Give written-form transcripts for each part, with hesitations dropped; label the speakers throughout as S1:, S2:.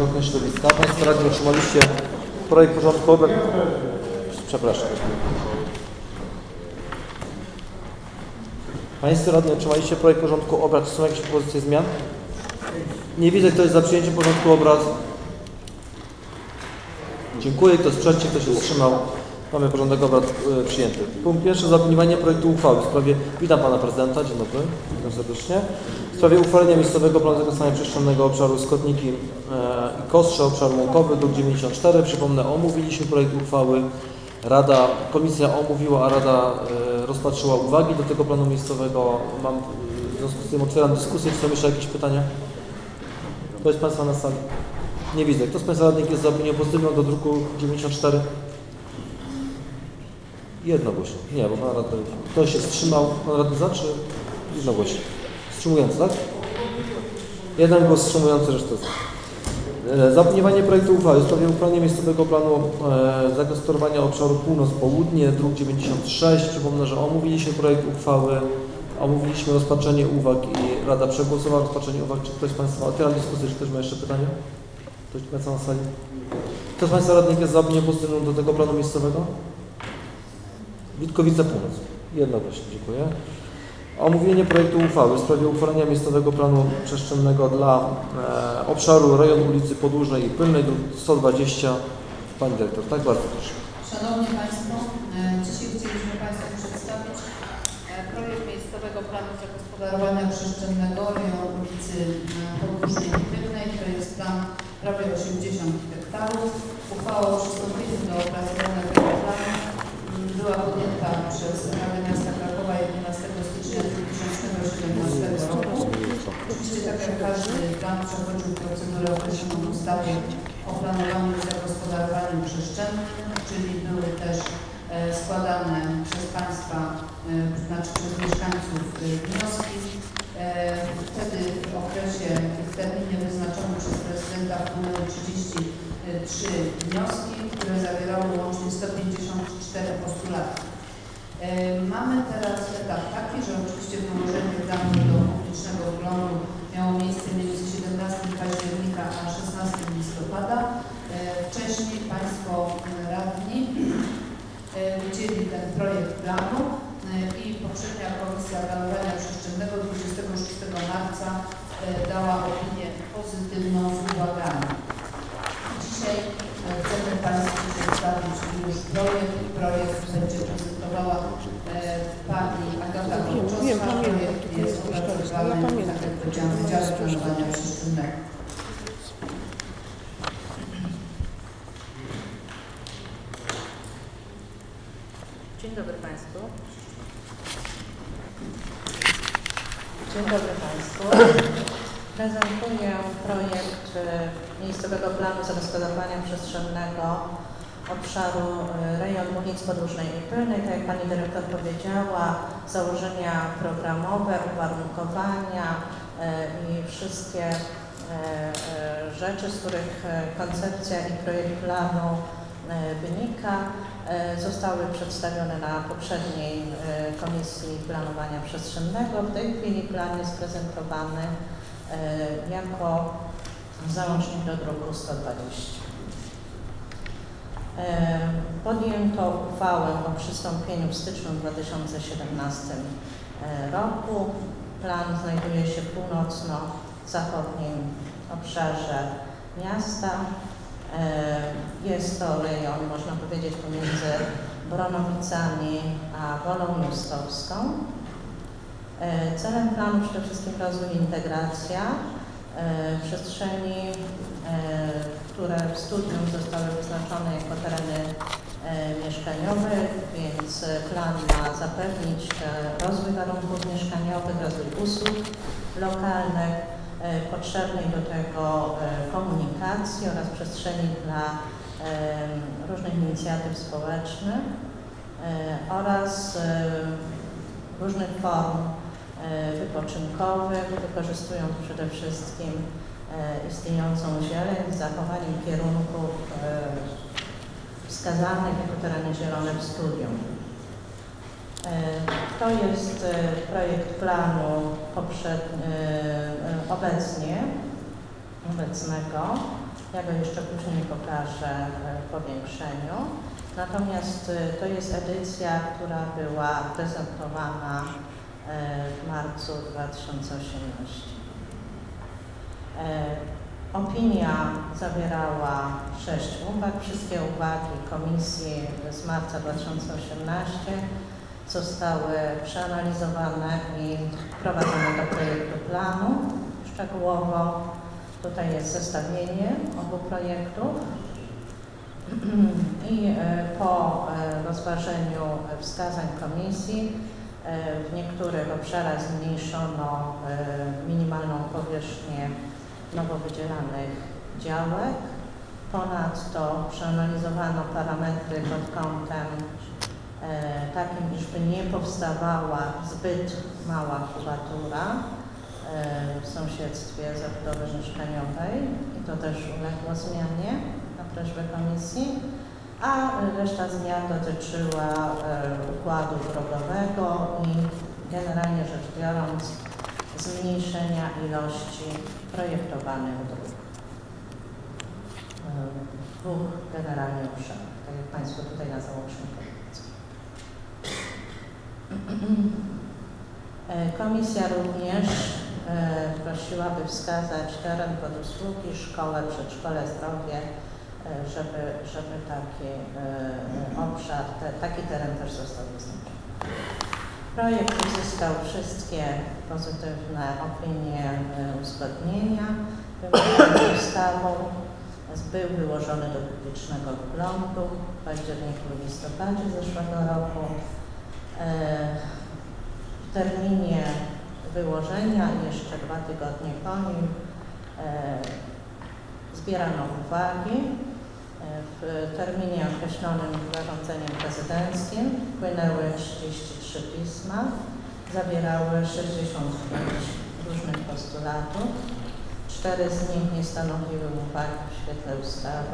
S1: Państwowego Ochrony Środowiska. Państwo radni otrzymaliście projekt porządku obrad. Przepraszam. Państwo radni otrzymaliście projekt porządku obrad. Czy są jakieś propozycje zmian? Nie widzę, kto jest za przyjęciem porządku obrad. Dziękuję. Kto jest przeciw, kto się wstrzymał? Mamy porządek obrad przyjęty. Punkt pierwszy. Zaopiniowanie projektu uchwały w sprawie... Witam Pana Prezydenta. Dzień dobry. Witam serdecznie. W sprawie uchwalenia miejscowego planu zagospodarowania przestrzennego obszaru Skotniki i Kostrze, obszar łąkowy, druk 94. Przypomnę, omówiliśmy projekt uchwały. Komisja omówiła, a Rada rozpatrzyła uwagi do tego planu miejscowego. W związku z tym otwieram dyskusję. Czy są jeszcze jakieś pytania? Kto jest Państwa na sali? Nie widzę. Kto z Państwa radnych jest za opinią pozytywną do druku 94? Jednogłośnie. Nie, bo Pan radny... Ktoś się wstrzymał. Pan radny za, czy jednogłośnie? Wstrzymujący, tak? Jeden głos wstrzymujący, resztę za. Zaopiniowanie projektu uchwały w sprawie uchwalenia miejscowego planu zagospodarowania obszaru północ-południe, druk 96. Przypomnę, że omówiliśmy projekt uchwały, omówiliśmy rozpatrzenie uwag i Rada przegłosowała rozpatrzenie uwag. Czy ktoś z Państwa... Otwieram dyskusję, czy ktoś ma jeszcze pytania? Ktoś Państwa na sali? Kto z Państwa radnych jest za opinią pozytywną do tego planu miejscowego? Witkowice Północ. Jednogłośnie. Dziękuję. Omówienie projektu uchwały w sprawie uchwalenia miejscowego planu przestrzennego dla obszaru rejon ulicy Podłużnej i Pylnej, druk 120. Pani Dyrektor, tak? Bardzo proszę.
S2: Szanowni Państwo, dzisiaj chcieliśmy Państwu przedstawić projekt miejscowego planu zagospodarowania przestrzennego rejon ulicy Podłużnej i Pylnej. To jest plan prawie 80 hektarów. Uchwała o przystąpieniu do opracowania tego planu była podjęta przez Radę Miasta Krakowa 11 stycznia 2017 roku. Oczywiście tak jak każdy plan przechodził procedurę określoną w ustawie o planowaniu i zagospodarowaniu przestrzennym, czyli były też składane przez Państwa, znaczy przez mieszkańców wnioski. Wtedy w okresie, w terminie wyznaczonym przez prezydenta wpłynęły 33 wnioski, które zawierały łącznie 154 postulaty. Mamy teraz etap taki, że oczywiście wyłożenie planu do publicznego wglądu miało miejsce między 17 października a 16 listopada. Wcześniej Państwo radni widzieli ten projekt planu i poprzednia Komisja Planowania Przestrzennego 26 marca dała opinię pozytywną z uwagami. Dzisiaj chcemy Państwu przedstawić już projekt i projekt będzie prezentowała Pani Agata Kolczowska. Projekt jest opracowany, tak jak powiedziałam, w Wydziale Planowania Przestrzennego.
S3: Dzień dobry Państwu. Dzień dobry Państwu. Prezentuję projekt miejscowego planu zagospodarowania przestrzennego obszaru rejonu ulic Podłużnej i Pylnej. Tak jak Pani Dyrektor powiedziała, założenia programowe, uwarunkowania i wszystkie rzeczy, z których koncepcja i projekt planu wynika, zostały przedstawione na poprzedniej Komisji Planowania Przestrzennego. W tej chwili plan jest prezentowany jako załącznik do druku 120. Podjęto uchwałę o przystąpieniu w styczniu 2017 roku. Plan znajduje się w północno-zachodnim obszarze miasta. Jest to rejon, można powiedzieć, pomiędzy Bronowicami a Wolą Justowską. Celem planu przede wszystkim rozwój i integracja przestrzeni, które w studium zostały wyznaczone jako tereny mieszkaniowe, więc plan ma zapewnić rozwój warunków mieszkaniowych, rozwój usług lokalnych, potrzebnej do tego komunikacji oraz przestrzeni dla różnych inicjatyw społecznych oraz różnych form wypoczynkowych, wykorzystując przede wszystkim istniejącą zieleń z zachowaniem kierunków wskazanych jako tereny zielone w studium. To jest projekt planu obecnego. Ja go jeszcze później pokażę w powiększeniu. Natomiast to jest edycja, która była prezentowana w marcu 2018. Opinia zawierała 6 uwag. Wszystkie uwagi komisji z marca 2018 zostały przeanalizowane i wprowadzone do projektu planu. Szczegółowo tutaj jest zestawienie obu projektów i po rozważeniu wskazań komisji w niektórych obszarach zmniejszono minimalną powierzchnię nowo wydzielanych działek. Ponadto przeanalizowano parametry pod kątem takim, iżby nie powstawała zbyt mała kubatura w sąsiedztwie zabudowy mieszkaniowej i to też uległo zmianie na prośbę komisji, a reszta zmian dotyczyła układu drogowego i generalnie rzecz biorąc zmniejszenia ilości projektowanych dróg w dwóch generalnie obszarach, tak jak Państwo tutaj na załączniku widzą. Komisja również prosiłaby wskazać teren pod usługi, szkołę, przedszkole, zdrowie, żeby taki obszar, taki teren też został wyznaczony. Projekt uzyskał wszystkie pozytywne opinie uzgodnienia wymagane ustawą. Był wyłożony do publicznego wglądu w październiku i listopadzie zeszłego roku. W terminie wyłożenia, jeszcze 2 tygodnie po nim, zbierano uwagi. W terminie określonym zarządzeniem prezydenckim wpłynęły 33 pisma, zawierały 65 różnych postulatów. 4 z nich nie stanowiły uwag w świetle ustawy.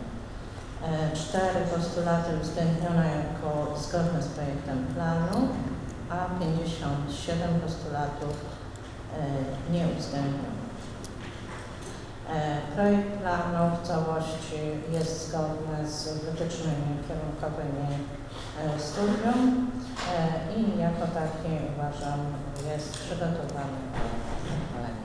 S3: 4 postulaty uwzględniono jako zgodne z projektem planu, a 57 postulatów nie uwzględniono. Projekt planu w całości jest zgodny z wytycznymi kierunkowymi studium i jako taki uważam jest przygotowany do uchwalenia.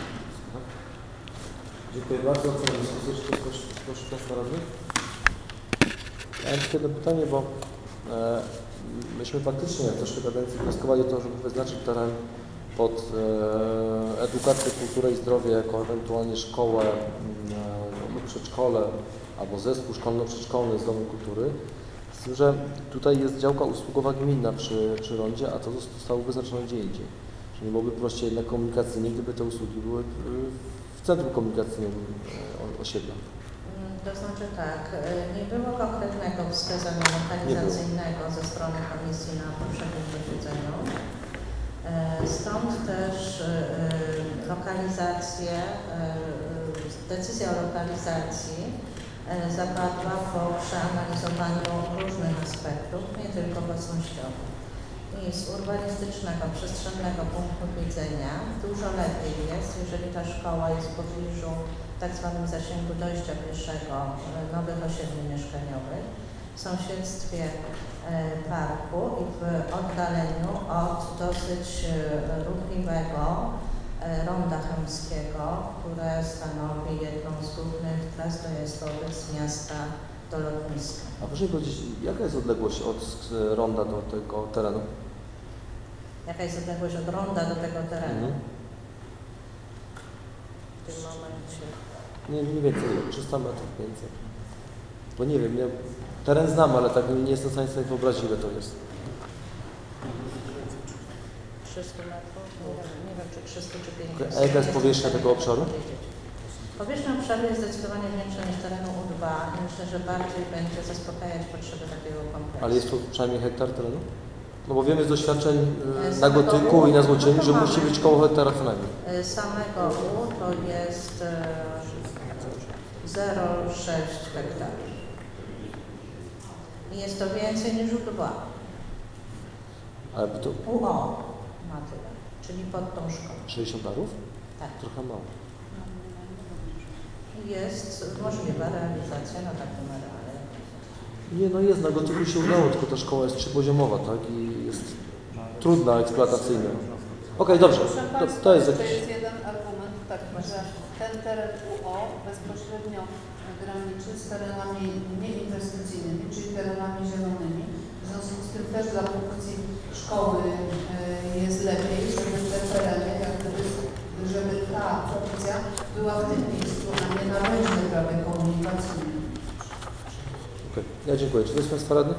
S1: Dziękuję bardzo. Co proszę Państwa radnych? Ja mam jedno pytanie, bo myśmy faktycznie w zeszłej kadencji wnioskowali o to, żeby wyznaczyć teren pod edukację, kulturę i zdrowie jako ewentualnie szkołę lub przedszkole albo zespół szkolno-przedszkolny z Domu Kultury. Z tym, że tutaj jest działka usługowa gminna przy rondzie, a to zostało wyznaczone gdzie indziej. Czyli nie byłoby prościej jednak komunikacyjnie, gdyby te usługi były w centrum komunikacyjnym osiedla.
S3: To znaczy tak, nie było konkretnego wskazania lokalizacyjnego ze strony komisji na poprzednim posiedzeniu. Stąd też decyzja o lokalizacji zapadła po przeanalizowaniu różnych aspektów, nie tylko własnościowych. I z urbanistycznego, przestrzennego punktu widzenia dużo lepiej jest, jeżeli ta szkoła jest w pobliżu tak zwanym zasięgu dojścia pieszego nowych osiedli mieszkaniowych, w sąsiedztwie parku i w oddaleniu od dosyć ruchliwego ronda chełmskiego, które stanowi jedną z głównych tras dojazdowych z miasta do lotniska.
S1: A proszę powiedzieć, jaka jest odległość od ronda do tego terenu?
S3: Jaka jest odległość od ronda do tego terenu? W tym momencie.
S1: Nie, mniej więcej 300 metrów, 500. Bo nie wiem, teren znam, ale tak nie jestem w stanie sobie wyobrazić, ile to jest.
S3: 300 metrów? Nie wiem, czy 300 czy 500.
S1: A jaka jest powierzchnia tego obszaru?
S3: Powierzchnia obszaru jest zdecydowanie większa niż terenu U2 i myślę, że bardziej będzie zaspokajać potrzeby takiego kompleksu.
S1: Ale jest to przynajmniej hektar terenu? No bo wiemy z doświadczeń na Gotyku i na Złocieni, że musi być koło hektara co najmniej.
S3: Samego U to jest 0,6 hektarów. I jest to więcej niż U2.
S1: Ale to
S3: UO ma tyle, czyli pod tą szkołą.
S1: 60 arów?
S3: Tak.
S1: Trochę mało.
S3: jest możliwa realizacja na takim areale.
S1: Nie, no jest, na gotyku się udało, tylko ta szkoła jest trzopoziomowa, tak? I jest trudna, eksploatacyjna. Okej, dobrze,
S2: Proszę Państwa,
S1: to jest
S2: to
S1: jakiś...
S2: jest jeden argument taki, że ten teren UO bezpośrednio graniczy z terenami nieinwestycyjnymi, czyli terenami zielonymi. W związku z tym też dla funkcji szkoły jest lepiej, żeby te tereny, jak gdyby, żeby ta funkcja była w tym miejscu, a nie na różnych prawie komunikacyjnych.
S1: Okej, ja dziękuję. Czy to jest Państwa radny?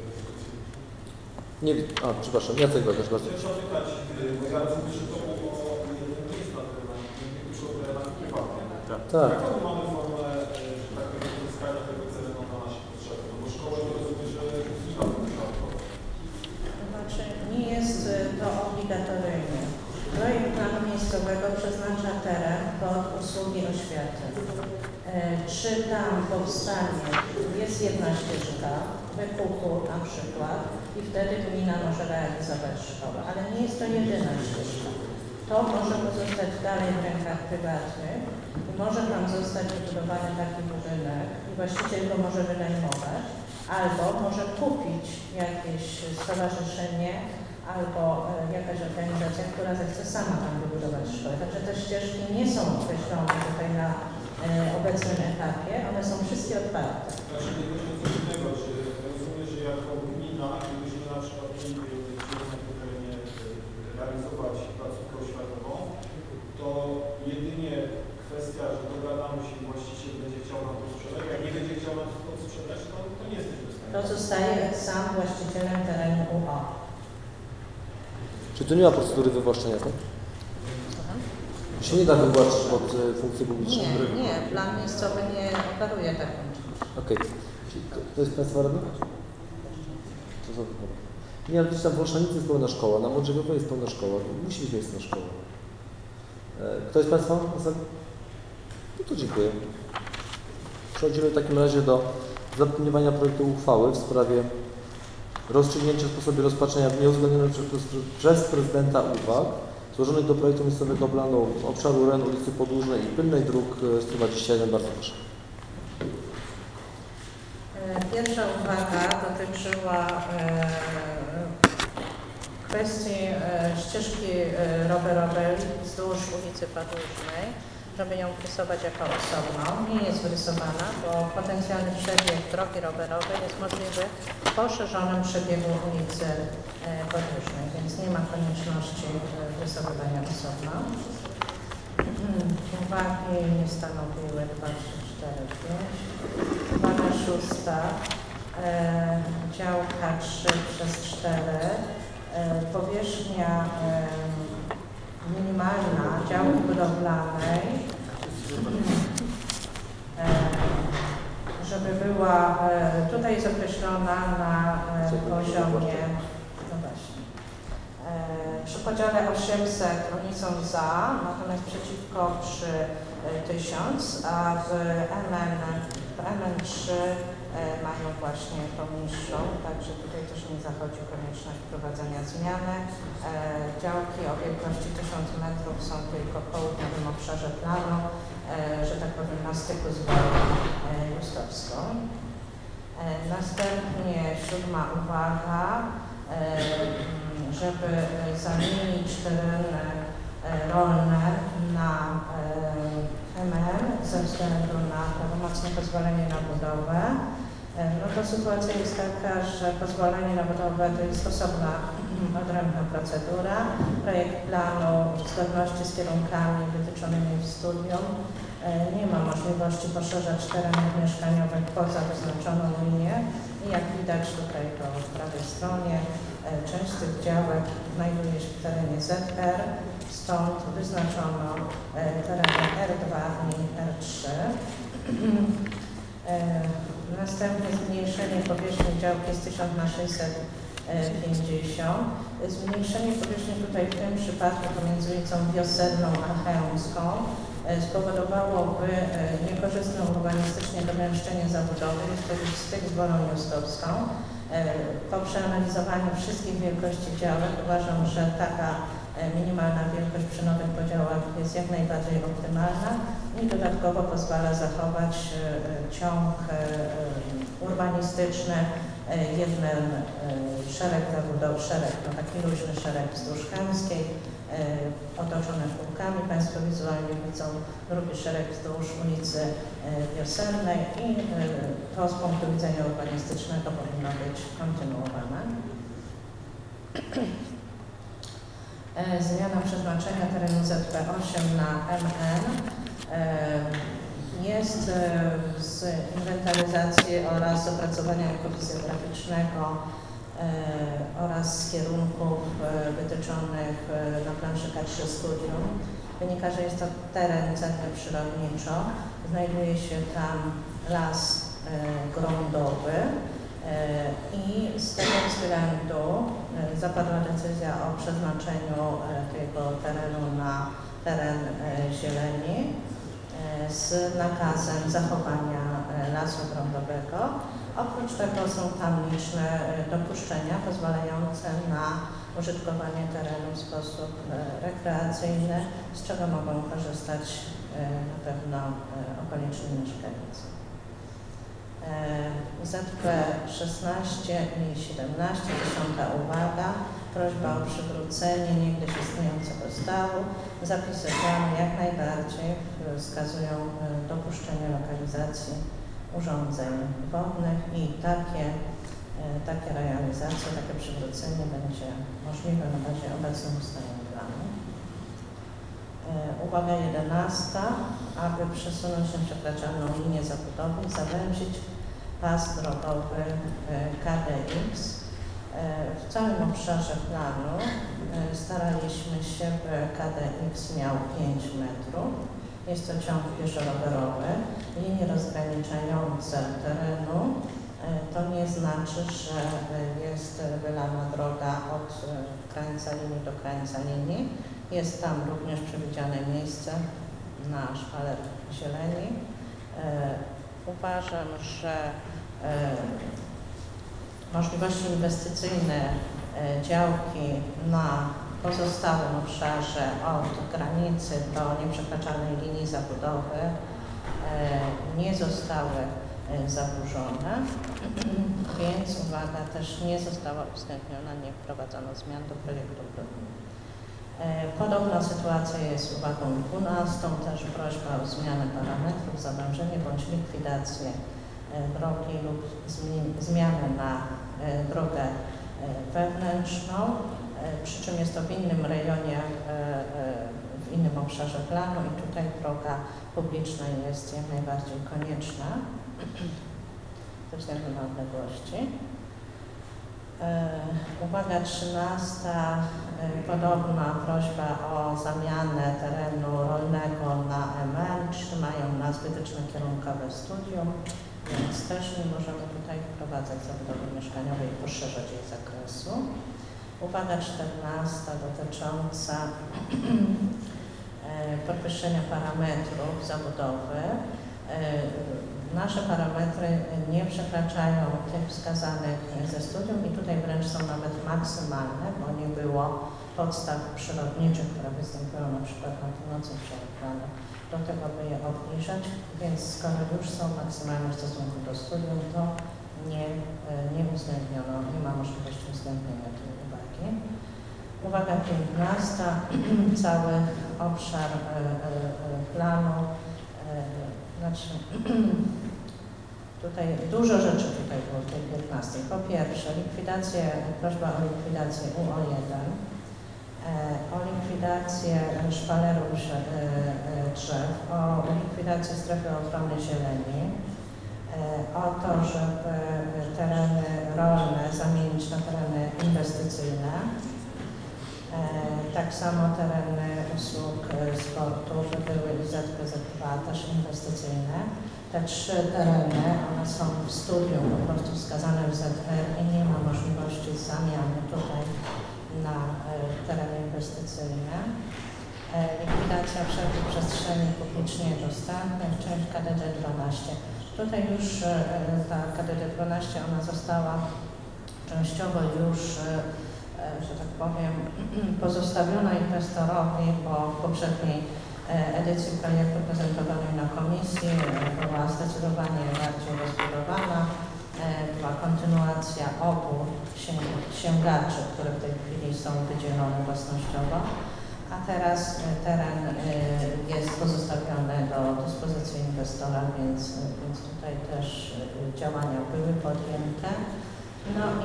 S1: Nie, przepraszam, Jacek Wojciech, bardzo.
S4: Chciałem zapytać, bo ja rozumiem, że to było nie jest na terenach, nie tylko terenach prywatnych.
S1: Tak.
S4: Jaką mamy formę takiego uzyskania tego terenu na nasze potrzeby? No bo szkoły rozumiem, że nie ma tego.
S3: Znaczy, nie jest to obligatoryjnie. Projekt planu miejscowego przeznacza teren pod usługi oświaty. Czy tam powstanie, jest jedna ścieżka wykupu na przykład i wtedy gmina może realizować szkołę, ale nie jest to jedyna ścieżka. To może pozostać dalej w rękach prywatnych i może tam zostać wybudowany taki budynek i właściciel go może wynajmować, albo może kupić jakieś stowarzyszenie, albo jakaś organizacja, która zechce sama tam wybudować szkołę. Także te ścieżki nie są określone tutaj na obecnym etapie, one są wszystkie otwarte.
S4: Znaczy nie chodzi o coś innego, czy rozumiem, że jako gmina, gdybyśmy na przykład chcieli na tym terenie realizować placówkę oświatową, to jedynie kwestia, że dogadamy się i właściciel będzie chciał nam to sprzedać, jak nie będzie chciał nam to sprzedać, to nie jesteśmy w stanie.
S3: To zostaje sam właścicielem terenu UO.
S1: Czy tu nie ma procedury wywłaszczenia, tak? To się nie da wywłaszczyć pod funkcję publiczną.
S3: Nie, plan miejscowy nie operuje taką czymś.
S1: Okej. To jest Państwa radny? To za wypadek. Nie, ale gdzieś tam w Olszanicy jest pełna szkoła, na Modrzegowej jest pełna szkoła. Musi być miejsce na szkołę. Kto jest Państwa? No to dziękuję. Przechodzimy w takim razie do zaopiniowania projektu uchwały w sprawie rozstrzygnięcia sposobu rozpatrzenia nieuwzględnionych przez prezydenta uwag złożonych do projektu miejscowego planu obszaru REN ulicy Podłużnej i Pylnej dróg 121. Bardzo proszę.
S3: Pierwsza uwaga dotyczyła kwestii ścieżki rowerowej wzdłuż ulicy Podłużnej, żeby ją wrysować jako osobną. Nie jest wyrysowana, bo potencjalny przebieg drogi rowerowej jest możliwy w poszerzonym przebiegu ulicy Podłużnej, więc nie ma konieczności wyrysowania osobno. Uwagi nie stanowiły 2, 3, 4, 5. Uwaga szósta. Działka 3/4. Powierzchnia minimalna działki budowlanej, żeby była, tutaj jest określona na poziomie, no właśnie, przy podziale 800 oni są za, natomiast przeciwko przy 1000, a w MN3 mają właśnie tą niższą, także tutaj też nie zachodzi konieczność wprowadzenia zmiany. Działki o wielkości 1000 metrów są tylko w południowym obszarze planu, że tak powiem na styku z Wolą Justowską. Następnie 7. uwaga, żeby zamienić tereny rolne na MN ze względu na prawomocne pozwolenie na budowę. No to sytuacja jest taka, że pozwolenie na budowę to jest osobna, odrębna procedura. Projekt planu w zgodności z kierunkami wytyczonymi w studium nie ma możliwości poszerzać terenów mieszkaniowych poza wyznaczoną linię. I jak widać tutaj po prawej stronie, część z tych działek znajduje się w terenie ZR, stąd wyznaczono tereny R2 i R3. Następnie zmniejszenie powierzchni działki z 1000 na 650. Zmniejszenie powierzchni tutaj w tym przypadku pomiędzy ulicą Wiosenną a Chełmską spowodowałoby niekorzystne urbanistycznie dogęszczenie zabudowy, jest styk z Wolą Justowską. Po przeanalizowaniu wszystkich wielkości działek uważam, że taka minimalna wielkość przy nowych podziałach jest jak najbardziej optymalna i dodatkowo pozwala zachować ciąg urbanistyczny, jeden szereg no taki luźny szereg wzdłuż Chełmskiej, otoczony półkami, Państwo wizualnie widzą, drugi szereg wzdłuż ulicy Wiosennej i to z punktu widzenia urbanistycznego powinno być kontynuowane. Zmiana przeznaczenia terenu ZP8 na MN jest z inwentaryzacji oraz z opracowania fizjograficznego oraz z kierunków wytyczonych na planszy K3 Studium. Wynika, że jest to teren cenny przyrodniczo. Znajduje się tam las gruntowy i z tego względu zapadła decyzja o przeznaczeniu tego terenu na teren zieleni z nakazem zachowania lasu grądowego. Oprócz tego są tam liczne dopuszczenia pozwalające na użytkowanie terenu w sposób rekreacyjny, z czego mogą korzystać na pewno okoliczni mieszkańcy. ZP 16 i 17, 10 uwaga, prośba o przywrócenie niegdyś istniejącego stawu. Zapisy planu jak najbardziej wskazują dopuszczenie lokalizacji urządzeń wodnych i takie realizacje, takie przywrócenie będzie możliwe na bazie obecnych ustaleń planu. Uwaga 11. Aby przesunąć nieprzekraczalną linię zabudowy i zawęzić pas drogowy KDX. W całym obszarze planu staraliśmy się, by KDX miał 5 metrów. Jest to ciąg pieszo-rowerowy. Linie rozgraniczające terenu to nie znaczy, że jest wylana droga od krańca linii do krańca linii. Jest tam również przewidziane miejsce na szpaler zieleni. Uważam, że możliwości inwestycyjne działki na pozostałym obszarze od granicy do nieprzekraczalnej linii zabudowy nie zostały zaburzone, więc uwaga, też nie została uwzględniona, nie wprowadzono zmian do projektu planu. Podobna sytuacja jest z uwagą 12, też prośba o zmianę parametrów, zawężenie bądź likwidację drogi lub zmianę na drogę wewnętrzną, przy czym jest to w innym rejonie, w innym obszarze planu i tutaj droga publiczna jest jak najbardziej konieczna ze względu na odległości. Uwaga 13. Podobna prośba o zamianę terenu rolnego na MN. Trzymają nas wytyczne kierunkowe studium, więc też nie możemy tutaj wprowadzać zabudowy mieszkaniowej i poszerzać jej zakresu. Uwaga 14. dotycząca podwyższenia parametrów zabudowy. Nasze parametry nie przekraczają tych wskazanych ze studium i tutaj wręcz są nawet maksymalne, bo nie było podstaw przyrodniczych, które występują na przykład na północy przerobione do tego, by je obniżać, więc skoro już są maksymalne w stosunku do studium, to nie uwzględniono, nie ma możliwości uwzględnienia tej uwagi. Uwaga 15. Cały obszar planu, znaczy tutaj dużo rzeczy tutaj było w tej 15. Po pierwsze, prośba o likwidację UO1, o likwidację szpalerów drzew, o likwidację strefy ochrony zieleni, o to, żeby tereny rolne zamienić na tereny inwestycyjne, tak samo tereny usług sportu, że były i ZPZ2 też inwestycyjne. Te 3 tereny, one są w studium po prostu wskazane w ZR i nie ma możliwości zamiany tutaj na tereny inwestycyjne. Likwidacja wszelkich przestrzeni publicznie dostępnych, część KDD 12. Tutaj już ta KDD 12, ona została częściowo już że tak powiem, pozostawiona inwestorowi, bo w poprzedniej edycji projektu prezentowanej na komisji była zdecydowanie bardziej rozbudowana. Była kontynuacja obu sięgaczy, które w tej chwili są wydzielone własnościowo, a teraz teren jest pozostawiony do dyspozycji inwestora, więc tutaj też działania były podjęte. No i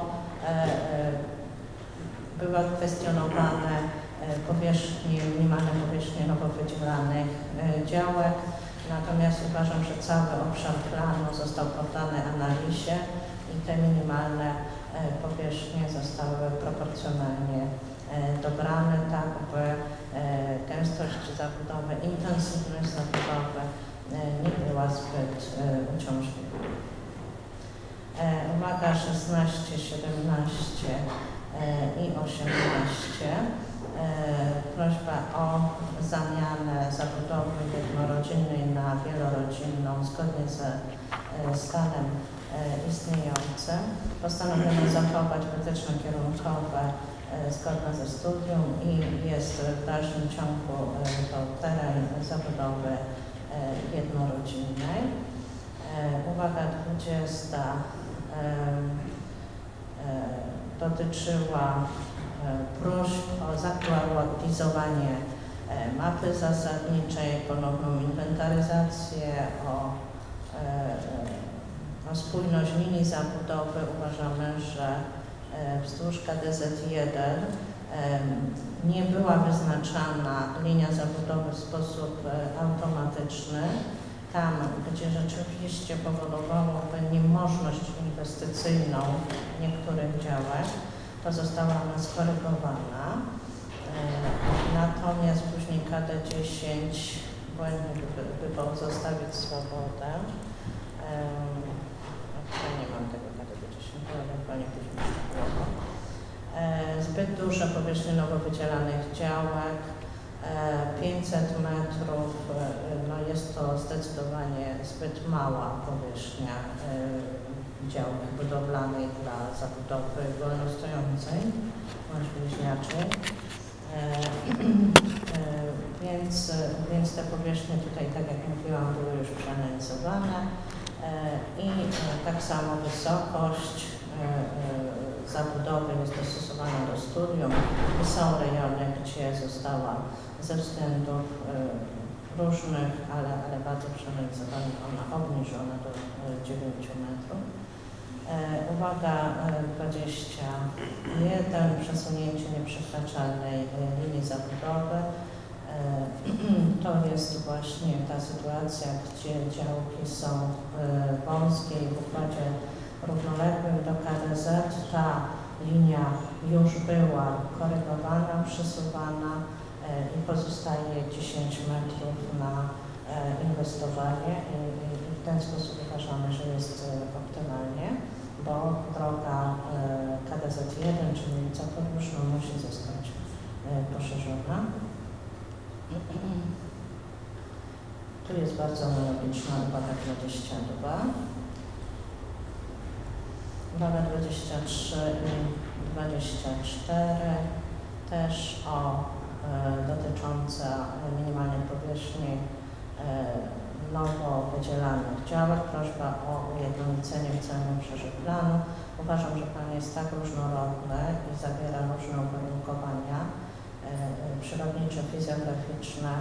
S3: były kwestionowane minimalne powierzchnie nowo wydzielanych działek. Natomiast uważam, że cały obszar planu został poddany analizie i te minimalne powierzchnie zostały proporcjonalnie dobrane, tak by gęstość zabudowy, intensywność zabudowy nie była zbyt uciążliwa. Uwaga 16, 17 i 18. Prośba o zamianę zabudowy jednorodzinnej na wielorodzinną zgodnie ze stanem istniejącym. Postanowiono zachować wytyczne kierunkowe zgodne ze studium i jest w dalszym ciągu to teren zabudowy jednorodzinnej. Uwaga 20 dotyczyła próśb o zaktualizowanie mapy zasadniczej, ponowną inwentaryzację, o spójność linii zabudowy. Uważamy, że wzdłuż KDZ-1 nie była wyznaczana linia zabudowy w sposób automatyczny. Tam, gdzie rzeczywiście powodowałoby niemożność inwestycyjną niektórych działek, to została ona skorygowana. Natomiast później KD10 błędnie by pozostawić swobodę. Nie mam tego KD10, ale ewentualnie później było. Zbyt duże powierzchnie nowo wydzielanych działek. 500 metrów, no jest to zdecydowanie zbyt mała powierzchnia działki budowlanej dla zabudowy wolnostojącej bądź bliźniaczej. Więc te powierzchnie tutaj, tak jak mówiłam, były już przeanalizowane i tak samo wysokość zabudowy jest dostosowana do studium. Są rejony, gdzie została ze względów różnych, ale bardzo przeanalizowanych, ona obniżona do 9 metrów. Uwaga 21, przesunięcie nieprzekraczalnej linii zabudowy. To jest właśnie ta sytuacja, gdzie działki są wąskie i w układzie równoległym do KDZ. Ta linia już była korygowana, przesuwana i pozostaje 10 metrów na inwestowanie i w ten sposób uważamy, że jest optymalnie, bo droga KDZ-1, czyli ulica Podróżna, musi zostać poszerzona. Tu jest bardzo analogiczna uwaga 22. Uwaga 23 i 24 też dotycząca minimalnej powierzchni nowo wydzielanych działek. Prośba o ujednolicenie w całym obszarze planu. Uważam, że plan jest tak różnorodny i zawiera różne uwarunkowania przyrodnicze, fizjograficzne,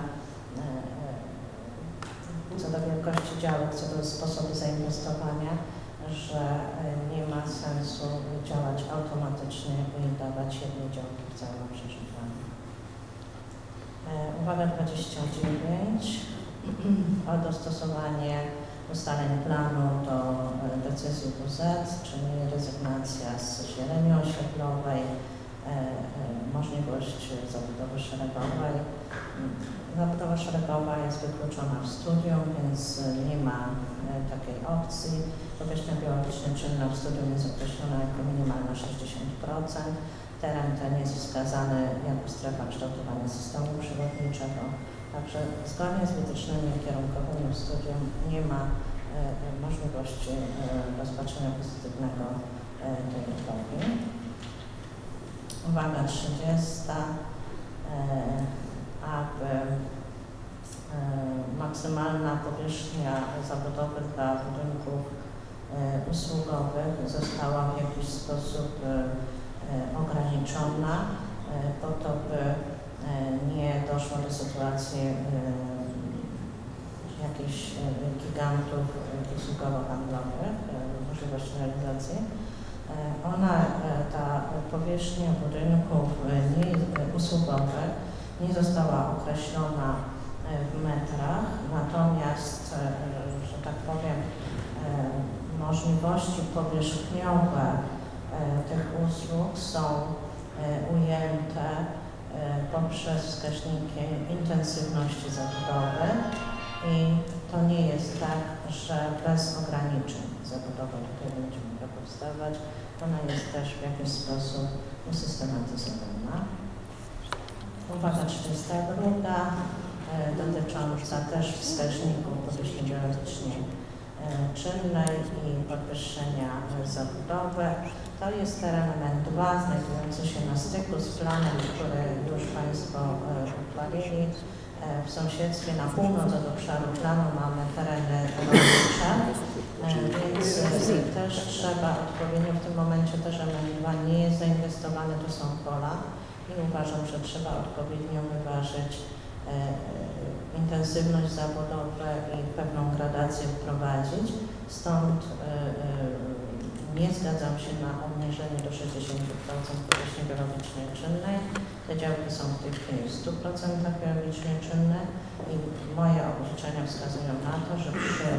S3: co do wielkości działek, co do sposobu zainwestowania, że nie ma sensu działać automatycznie i dawać jednej działki w całym obszarze planu. Uwaga 29 o dostosowanie ustaleń planu do decyzji WZ, czyli rezygnacja z zieleni osiedlowej, możliwość zabudowy szeregowej. Zabudowa szeregowa jest wykluczona w studium, więc nie ma takiej opcji. Powierzchnia biologicznie czynna w studium jest określona jako minimalna 60%. Teren ten jest wskazany jako strefa kształtowania systemu przyrodniczego. Także zgodnie z wytycznymi kierunkowymi w studium nie ma możliwości rozpatrzenia pozytywnego tej uwagi. Uwaga 30. Aby maksymalna powierzchnia zabudowy dla budynków usługowych została w jakiś sposób ograniczona, po to, by nie doszło do sytuacji jakichś gigantów usługowo-handlowych, możliwości realizacji. Ta powierzchnia budynków usługowych nie została określona w metrach, natomiast, że tak powiem, możliwości powierzchniowe tych usług są ujęte poprzez wskaźniki intensywności zabudowy i to nie jest tak, że bez ograniczeń zabudowa tutaj będzie mogła powstawać. Ona jest też w jakiś sposób usystematyzowana. Uwaga 32, dotycząca też wskaźników powierzchni geologicznej czynnej i podwyższenia zabudowy. To jest teren N2 znajdujący się na styku z planem, który już Państwo uchwalili. W sąsiedztwie na północ od obszaru planu mamy tereny rolnicze, więc też trzeba odpowiednio w tym momencie też N2 nie jest zainwestowany, to są pola i uważam, że trzeba odpowiednio wyważyć intensywność zabudowy i pewną gradację wprowadzić. Stąd nie zgadzam się na obniżenie do 60% powierzchni geologicznej czynnej. Te działki są w tej chwili w 100% geologicznie czynne i moje obliczenia wskazują na to, że przy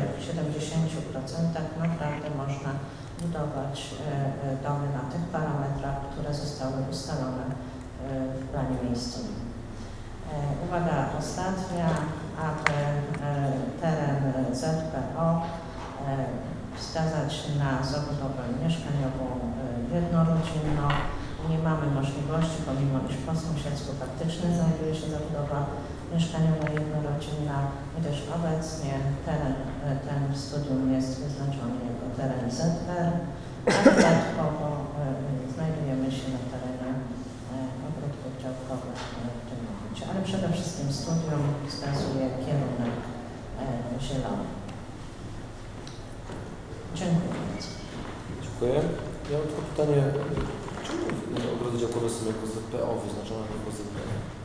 S3: 70% naprawdę można budować domy na tych parametrach, które zostały ustalone w planie miejscowym. Uwaga ostatnia, aby teren ZPO wskazać na zabudowę mieszkaniową jednorodzinną. Nie mamy możliwości, pomimo iż po sąsiedztwu faktycznie znajduje się zabudowa mieszkaniowa jednorodzinna, gdyż obecnie teren ten w studium jest wyznaczony jako teren ZR, a dodatkowo znajdujemy się na terenie ogródków działkowych w tym momencie. Ale przede wszystkim studium wskazuje kierunek zielony. Dziękuję bardzo.
S1: Dziękuję. Ja mam tylko pytanie, czemu ogrody działkowe są jako ZPO wyznaczone jako ZPO?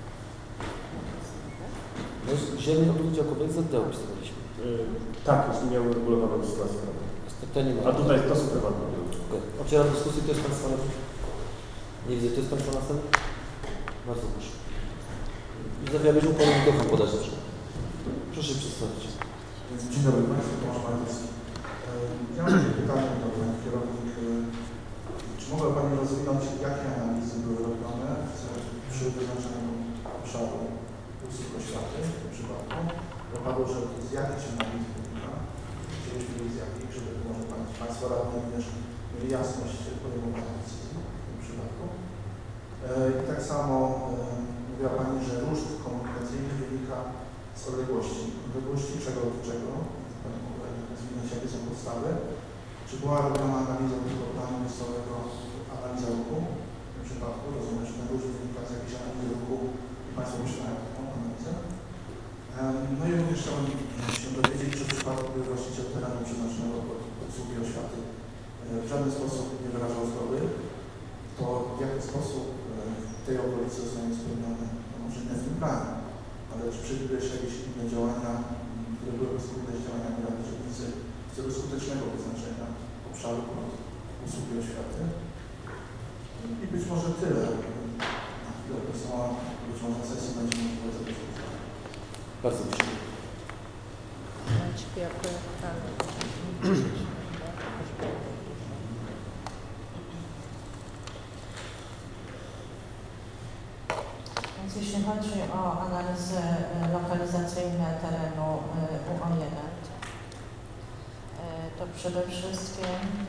S1: No, zieleń ogród działkowy jest ZDO pisaliśmy.
S5: Tak, jeśli miały uregulowaną sytuację prawną.
S1: To nie ma.
S5: A tutaj to są prywatne.
S1: Okay. Otwieram dyskusję, to jest Państwa radny? Nie widzę, to jest Państwa następny? Bardzo proszę. Zawiadamiam, że Panu mikrofon podać zawsze. Proszę się przedstawić.
S6: Dzień dobry Państwu, Tomasz Majewski. Ja mam takie pytanie do Pani Kierownik. Czy mogła Pani rozwinąć, jakie analizy były robione przy wyznaczeniu obszaru usług oświaty w tym przypadku? Bo padło, że z jakichś analiz wynika. Chcieliśmy wiedzieć z jakich, żeby może Państwo radni również mieli jasność podejmowania decyzji w tym przypadku. I tak samo mówiła Pani, że różd komunikacyjny wynika z odległości. Odległości czego od czego? Pani mogła rozwinąć, jakie są podstawy. Czy była robiona analiza tego planu miejscowego, analiza ruchu w tym przypadku? Rozumiem, że ten różd wynika z jakiejś analizy ruchu i Państwo posiadają taką analizę. No i również chciałbym się dowiedzieć, czy w przypadku, gdy właściciel terenu przeznaczonego pod usługi oświaty w żaden sposób nie wyrażał zgody, to w jaki sposób w tej okolicy zostanie spełnione, no może nie w tym planie, ale czy przewiduje się jakieś inne działania, które byłyby spójne z działaniami Rady Dzielnicy w celu skutecznego wyznaczenia obszaru pod usługi oświaty. I być może tyle. Na chwilę obecną, być może na sesji będzie możliwość zadać.
S1: Bardzo proszę.
S3: Więc jeśli chodzi o analizy lokalizacyjne terenu UO1, to przede wszystkim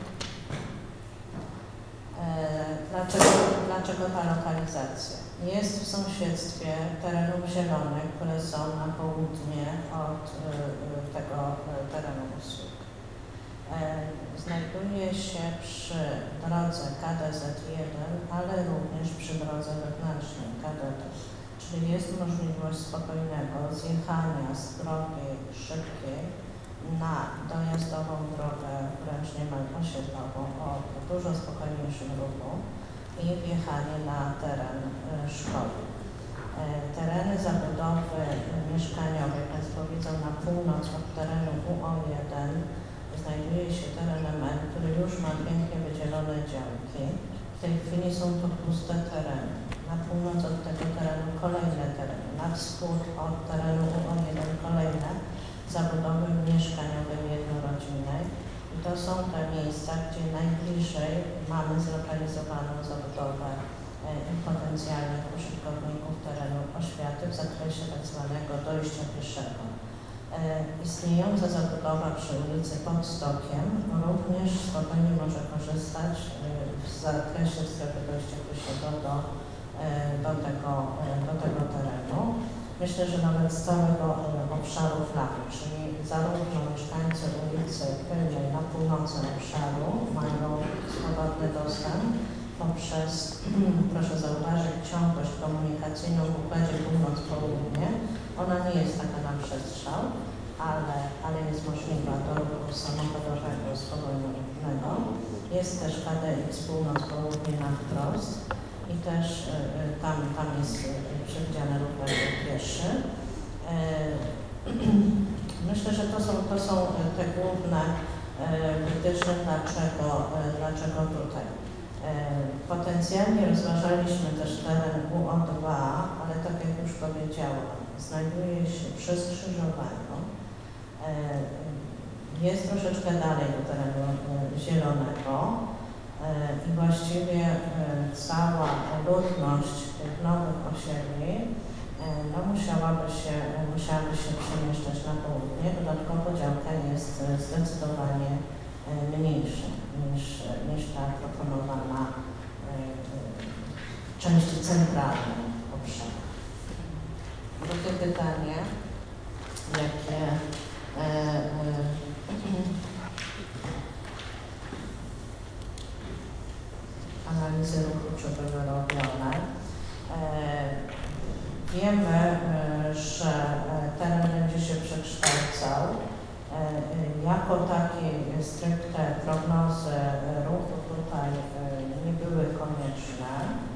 S3: dlaczego ta lokalizacja? Jest w sąsiedztwie terenów zielonych, które są na południe od tego terenu usług. znajduje się przy drodze KDZ1, ale również przy drodze wewnętrznej KDT. Czyli jest możliwość spokojnego zjechania z drogi szybkiej na dojazdową drogę, wręcz niemal osiedlową, o dużo spokojniejszym ruchu i wjechanie na teren szkoły. Tereny zabudowy mieszkaniowej, Państwo widzą na północ od terenu UO1 znajduje się teren MN, który już ma pięknie wydzielone działki. W tej chwili są to puste tereny. Na północ od tego terenu kolejne tereny, na wschód od terenu UO1 kolejne zabudowy mieszkaniowej jednorodzinnej. I to są te miejsca, gdzie najbliżej mamy zlokalizowaną zabudowę i potencjalnych użytkowników terenu oświaty w zakresie tak zwanego dojścia pieszego. Istniejąca zabudowa przy ulicy Pod Stokiem również spokojnie może korzystać w zakresie strefy dojścia pieszego do tego terenu. Myślę, że nawet z całego obszaru flagi, czyli zarówno mieszkańcy ulicy Pylnej na północy obszaru mają swobodny dostęp poprzez, proszę zauważyć, ciągłość komunikacyjną w układzie północ-południe. Ona nie jest taka na przestrzał, ale jest możliwa do ruchu samochodowego spowolnionego. Jest też KDX północ-południe na wprost i też tam jest przewidziany ruch pieszy. Myślę, że to są te główne wytyczne, dlaczego tutaj. Potencjalnie rozważaliśmy też teren UO2, ale tak jak już powiedziałam, znajduje się przy skrzyżowaniu. Jest troszeczkę dalej do terenu zielonego i właściwie cała ludność tych nowych osiedli musiałaby się przemieszczać na południe. Dodatkowo działka jest zdecydowanie mniejsza niż ta proponowana w części centralnej obszaru. Drugie pytanie, jakie analizy ruchu czy były robione? Wiemy, że teren będzie się przekształcał. Jako takiej stricte prognozy ruchu tutaj nie były konieczne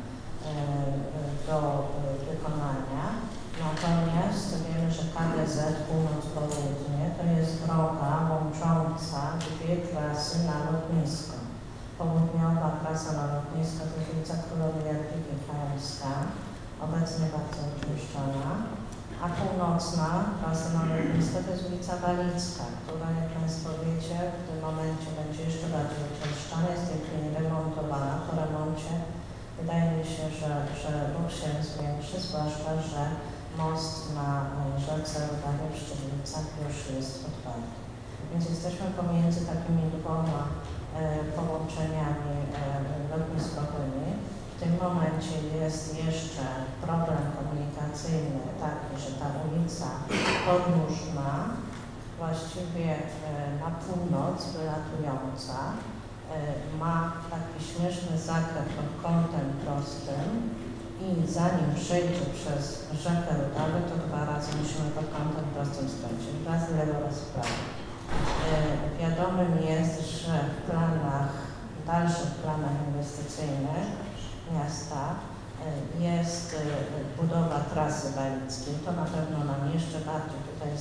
S3: do wykonania. Natomiast wiemy, że KDZ północ-południe to jest droga łącząca dwie trasy na lotnisko. Południowa trasa na lotnisko to jest ulica Królowej Jadwigi Chełmska, obecnie bardzo oczyszczona, a północna trasa na lotnisko to jest ulica Walicka, która, jak Państwo wiecie, w tym momencie będzie jeszcze bardziej oczyszczona, jest w tej chwili remontowana. Po remoncie wydaje mi się, że ruch się zwiększy, zwłaszcza, że most na rzece Rudawie w Szczygłicach już jest otwarty. Więc jesteśmy pomiędzy takimi dwoma połączeniami lotniskowymi. W tym momencie jest jeszcze problem komunikacyjny taki, że ta ulica Podłużna, właściwie na północ wylatująca, ma taki śmieszny zakręt pod kątem prostym i zanim przejdzie przez rzekę Rudawę, to 2 razy musimy pod kątem prostym skręcić, raz w lewo, raz w prawo. Wiadomym jest, że w dalszych planach inwestycyjnych miasta jest budowa trasy walickiej. To na pewno nam jeszcze bardziej tutaj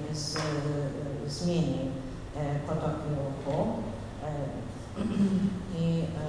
S3: zmieni potoki ruchu. I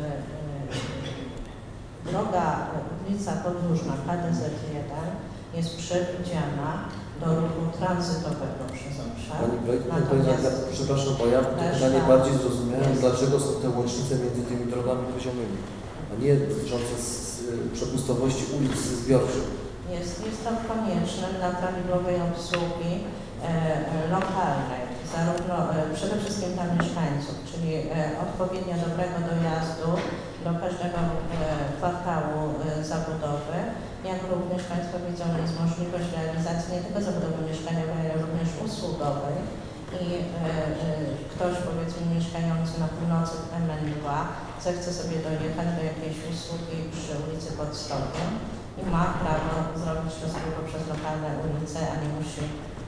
S3: droga ulica Podłużna KDZ1 jest przewidziana do ruchu tranzytowego przez obszar.
S1: Przepraszam, bo ja pytanie bardziej zrozumiałem, dlaczego są te łącznice między tymi drogami poziomymi, a nie dotyczące przepustowości ulic zbiorczych.
S3: Jest to konieczne dla prawidłowej obsługi lokalnej, zarówno przede wszystkim dla mieszkańców, czyli odpowiednio dobrego dojazdu do każdego kwartału zabudowy, jak również Państwo widzą, jest możliwość realizacji nie tylko zabudowy mieszkaniowej, ale również usługowej. i ktoś, powiedzmy, mieszkający na północy MN2 zechce sobie dojechać do jakiejś usługi przy ulicy Podstopiem i ma prawo zrobić to sobie poprzez lokalne ulice, a nie musi,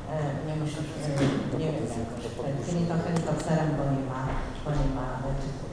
S3: nie wiem, jakoś w tej chwili to helikopterem, bo nie ma tytułu.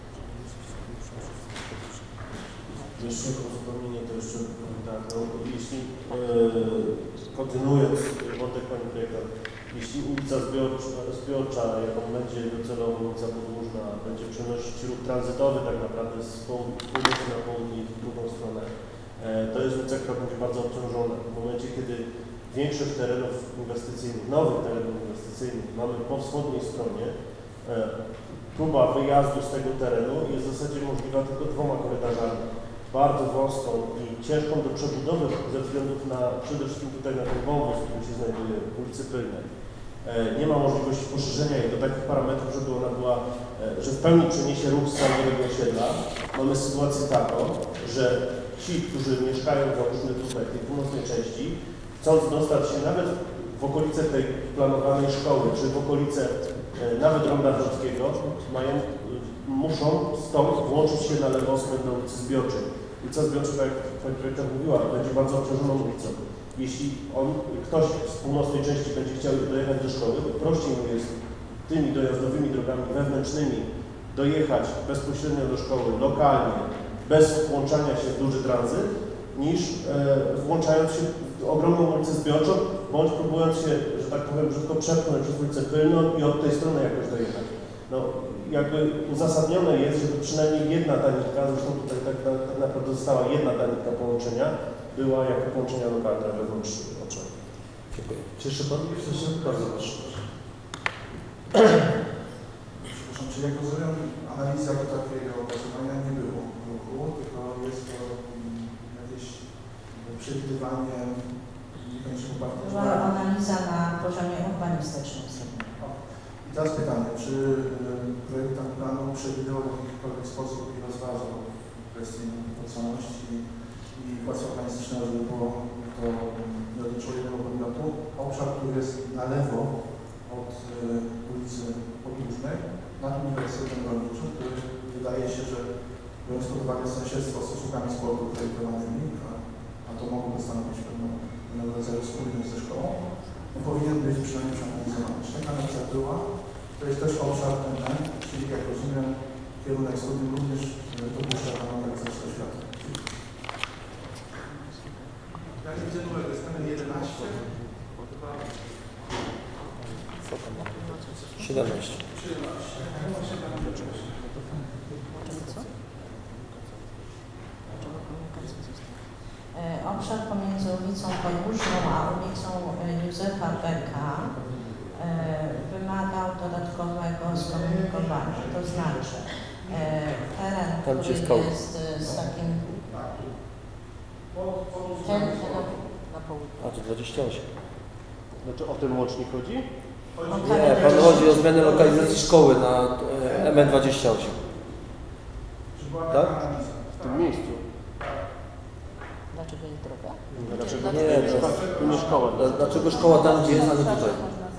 S5: Jeszcze jako uzupełnienie to jeszcze powiem tak, no, jeśli kontynuując wątek Pani Dyrektor, jeśli ulica zbiorcza, jaką będzie docelowo ulica Podłużna, będzie przenosić ruch tranzytowy tak naprawdę z północy na południe i w drugą stronę, to jest ulica, która będzie bardzo obciążona. W momencie, kiedy większość terenów inwestycyjnych, nowych terenów inwestycyjnych mamy po wschodniej stronie, próba wyjazdu z tego terenu jest w zasadzie możliwa tylko 2 korytarzami. Bardzo wąską i ciężką do przebudowy ze względów na, przede wszystkim tutaj na ten wąwóz, który się znajduje w ulicy Pylnej. Nie ma możliwości poszerzenia jej do takich parametrów, żeby ona była, że w pełni przeniesie ruch z samego osiedla. Mamy sytuację taką, że ci, którzy mieszkają załóżmy tutaj, w tej północnej części, chcąc dostać się nawet w okolice tej planowanej szkoły, czy w okolice nawet Ronda Wrodzkiego, muszą stąd włączyć się na lewoskręt na ulicy Zbiorczej. Ulica Zbiorcza, tak jak Pani Dyrektor mówiła, będzie bardzo obciążoną ulicą. Jeśli ktoś z północnej części będzie chciał dojechać do szkoły, to prościej mu jest tymi dojazdowymi drogami wewnętrznymi dojechać bezpośrednio do szkoły lokalnie, bez włączania się w duży tranzyt, niż włączając się w ogromną ulicę Zbiorczą, bądź próbując się, że tak powiem, brzydko przepchnąć przez ulicę Pylną i od tej strony jakoś dojechać. No, jakby uzasadnione jest, żeby przynajmniej jedna ta nitka, zresztą tutaj tak naprawdę została jedna ta nitka połączenia, była jako połączenia lokalne wewnątrz obszaru.
S1: Dziękuję. Czy jeszcze Pan? Bardzo proszę.
S6: Przepraszam, czy jak rozumiem, analizy jako takiego opracowania nie było w ruchu, tylko jest to jakieś przewidywanie niekoniecznie oparte na...
S3: Była analiza na poziomie urbanistycznym.
S6: I teraz pytanie, czy projektant planu przewidywał w jakikolwiek sposób i rozważał kwestię opłacalności i płacy urbanistycznego, żeby było to dotyczyło jednego podmiotu? Obszar, który jest na lewo od ulicy Podłużnej, nad Uniwersytetem Rolniczym, który wydaje się, że biorąc pod uwagę sąsiedztwo z usługami sportu projektowanymi, a to mogłoby stanowić pewnego rodzaju spójność ze szkołą, powinien być przynajmniej przeanalizowany. Czy taka analiza była? To jest też obszar NN, czyli jak rozumiem, kierunek studium również dopuszcza Pan analizację oświaty. Ja nie widzę numer, to jest NN 11.
S1: 17.
S3: Obszar pomiędzy ulicą Podłużną a ulicą Józefa Beka wymagał dodatkowego skomunikowania, to znaczy teren, który jest z takim... na południe.
S1: A to 28.
S5: Znaczy o ten łącznik chodzi?
S1: Nie, Pan chodzi o zmianę lokalizacji szkoły na MN28. Tak?
S5: W tym miejscu.
S3: Dlaczego jest droga?
S5: Dlaczego
S1: Nie,
S5: tu nie szkoła?
S1: Dlaczego szkoła tam, gdzie jest, a nie tutaj?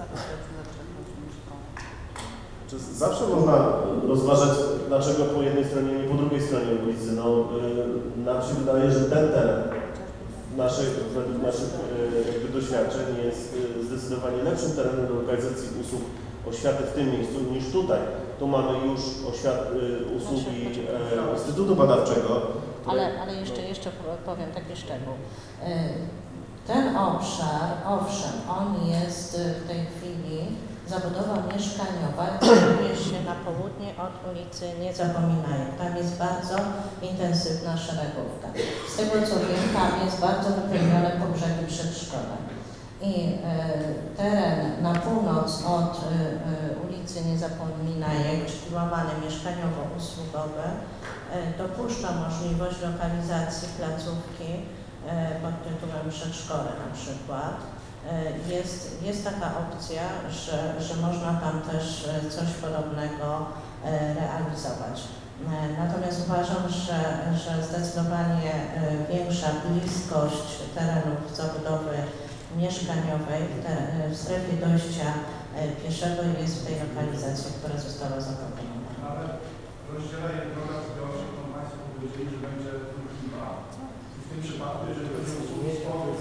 S5: Zawsze można rozważać, dlaczego po jednej stronie, nie po drugiej stronie ulicy. No, nam się wydaje, że ten teren według naszych jakby doświadczeń jest zdecydowanie lepszym terenem do lokalizacji usług oświaty w tym miejscu niż tutaj. Tu mamy już usługi Instytutu Badawczego.
S3: Ale jeszcze powiem taki szczegół. Ten obszar, owszem, on jest w tej chwili zabudowa mieszkaniowa, kieruje się na południe od ulicy Niezapominajek. Tam jest bardzo intensywna szeregówka. Z tego co wiem, tam jest bardzo wypełnione pogrzeby przedszkola. I teren na północ od ulicy Niezapominajek, czyli łamane mieszkaniowo-usługowe, dopuszcza możliwość lokalizacji placówki pod tytułem przedszkole na przykład. Jest taka opcja, że można tam też coś podobnego realizować. Natomiast uważam, że zdecydowanie większa bliskość terenów zabudowy mieszkaniowej w strefie dojścia pieszego jest w tej lokalizacji, która została zaproponowana.
S6: Ale rozdzielenie droga zbiorcza, to Państwo powiedzieli, że będzie możliwa. W tym przypadku, jeżeli będzie spójność,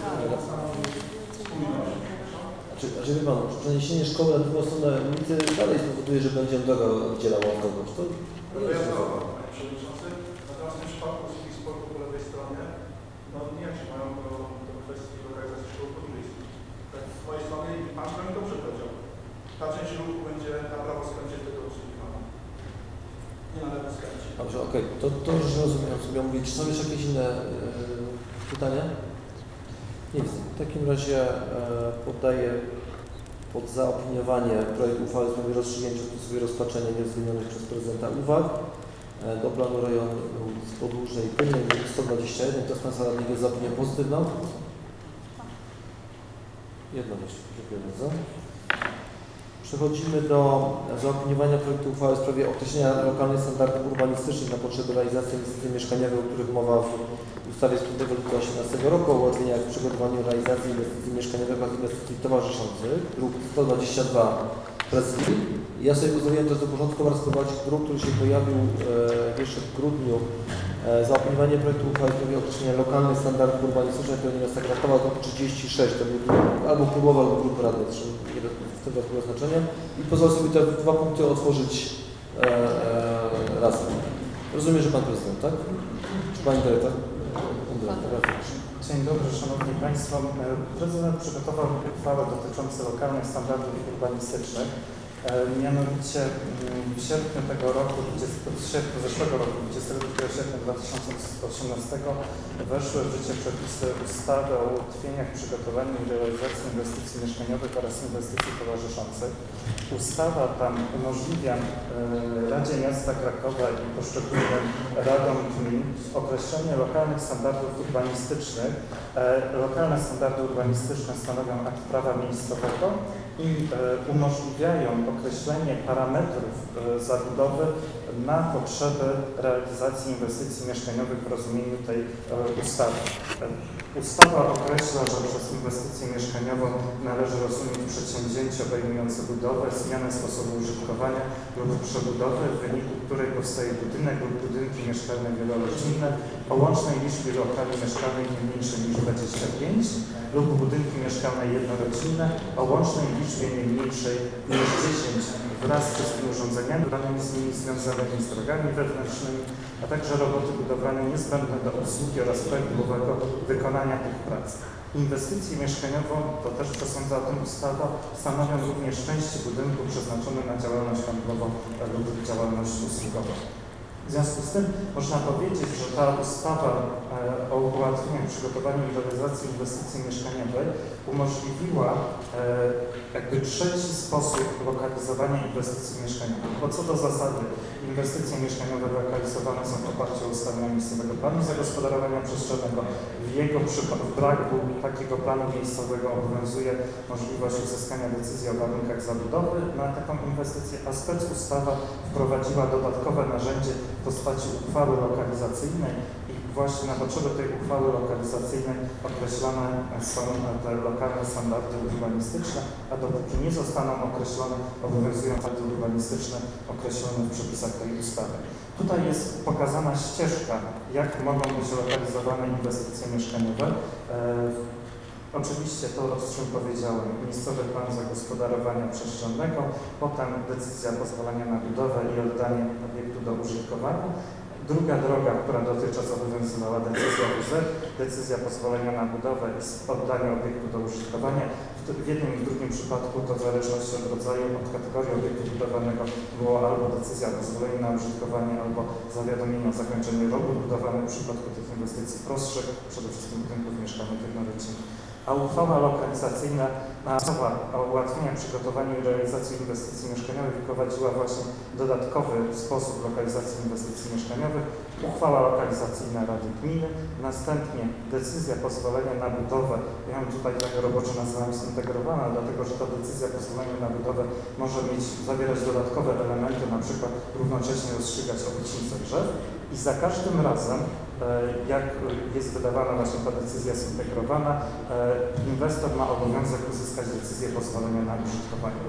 S1: Znaczy, wie Pan, przeniesienie szkoły na drugą stronę ulicy dalej spowoduje, że będzie droga oddzielała od kogoś. To nie jest
S6: Wyjazdowa, Panie Przewodniczący. Natomiast w tym przypadku z ich sportu po lewej stronie, no nie wiem, czy mają do kwestii lokalizacji szkoły podwiejskiej. Tak z mojej strony Pan mi dobrze powiedział. Ta część ruchu będzie na prawo skręcie tego usługiwana. Nie na lewo skręcie.
S1: Dobrze, okej. To już rozumiem sobie mówić. Czy są jeszcze jakieś inne pytania? Nie widzę. W takim razie poddaję pod zaopiniowanie projekt uchwały w sprawie rozstrzygnięcia sposobu rozpatrzenia niezmienionych przez prezydenta uwag do planu rejonu z Podłużnej i Tylnej 121. Kto z Państwa radnych jest za opinią pozytywną? Jednocześnie. Dziękuję bardzo. Przechodzimy do zaopiniowania projektu uchwały w sprawie określenia lokalnych standardów urbanistycznych na potrzeby realizacji inwestycji mieszkaniowych, o których mowa w ustawie z 5 lutego 2018 roku o ułatwieniach w przygotowaniu realizacji inwestycji mieszkaniowych oraz inwestycji towarzyszących, druk 122 prezydium. Ja sobie pozwoliłem też do porządku oraz wprowadzić druk, który się pojawił jeszcze w grudniu. Zaopiniowanie projektu uchwały w sprawie określenia lokalnych standardów urbanistycznych w miasta Krakowa to 36, to był albo klubowa, albo grup radnych, zresztą w tym było znaczenie. I pozwolę sobie te dwa punkty otworzyć razem. Rozumiem, że Pan Prezydent, tak? Czy Pani Dyrektor?
S7: Dzień dobry, Szanowni Państwo. Prezydent przygotował uchwałę dotyczącą lokalnych standardów urbanistycznych. Mianowicie w sierpniu tego roku, w sierpniu zeszłego roku, 22 sierpnia 2018 weszły w życie przepisy ustawy o ułatwieniach w przygotowaniu i realizacji inwestycji mieszkaniowych oraz inwestycji towarzyszących. Ustawa tam umożliwia Radzie Miasta Krakowa i poszczególnym radom gmin określenie lokalnych standardów urbanistycznych. Lokalne standardy urbanistyczne stanowią akt prawa miejscowego i umożliwiają określenie parametrów zabudowy na potrzeby realizacji inwestycji mieszkaniowych w rozumieniu tej ustawy. Ustawa określa, że przez inwestycję mieszkaniową należy rozumieć przedsięwzięcie obejmujące budowę, zmianę sposobu użytkowania lub przebudowę, w wyniku której powstaje budynek lub budynki mieszkalne wielorodzinne o łącznej liczbie lokali mieszkalnych nie mniejszej niż 25 lub budynki mieszkalne jednorodzinne o łącznej liczbie nie mniejszej niż 10 wraz z wszystkimi urządzeniami z nimi związanymi z drogami wewnętrznymi, a także roboty budowlane niezbędne do obsługi oraz prawidłowego wykonania tych prac. Inwestycje mieszkaniowe, to też przesądza o tym ustawa, stanowią również część budynku przeznaczone na działalność handlową lub działalność usługową. W związku z tym można powiedzieć, że ta ustawa o ułatwieniach w przygotowaniu i realizacji inwestycji mieszkaniowej umożliwiła jakby trzeci sposób lokalizowania inwestycji mieszkaniowych. Bo co do zasady inwestycje mieszkaniowe lokalizowane są w oparciu o ustalenia miejscowego planu zagospodarowania przestrzennego. W braku takiego planu miejscowego obowiązuje możliwość uzyskania decyzji o warunkach zabudowy na taką inwestycję, a specustawa wprowadziła dodatkowe narzędzie w postaci uchwały lokalizacyjnej i właśnie na potrzeby tej uchwały lokalizacyjnej określane są te lokalne standardy urbanistyczne, a dopóki nie zostaną określone, obowiązują standardy urbanistyczne określone w przepisach tej ustawy. Tutaj jest pokazana ścieżka, jak mogą być lokalizowane inwestycje mieszkaniowe. Oczywiście to, o czym powiedziałem, miejscowy plan zagospodarowania przestrzennego, potem decyzja pozwolenia na budowę i oddanie obiektu do użytkowania. Druga droga, która dotychczas obowiązywała decyzja WZ, decyzja pozwolenia na budowę i oddanie obiektu do użytkowania. W jednym i w drugim przypadku to w zależności od rodzaju, od kategorii obiektu budowanego było albo decyzja o pozwoleniu na użytkowanie, albo zawiadomienie o zakończeniu robót budowlanych w przypadku tych inwestycji prostszych, przede wszystkim budynków mieszkalnych jednorodzinnych. A uchwała lokalizacyjna o ułatwieniach w przygotowaniu i realizacji inwestycji mieszkaniowych wprowadziła właśnie dodatkowy sposób lokalizacji inwestycji mieszkaniowych. Uchwała lokalizacyjna Rady Gminy, następnie decyzja pozwolenia na budowę, ja ją tutaj tak roboczo nazywam zintegrowana, dlatego że ta decyzja pozwolenia na budowę może zawierać dodatkowe elementy, na przykład równocześnie rozstrzygać o wycince drzew i za każdym razem, jak jest wydawana właśnie ta decyzja zintegrowana, inwestor ma obowiązek uzyskać decyzję pozwolenia na użytkowanie.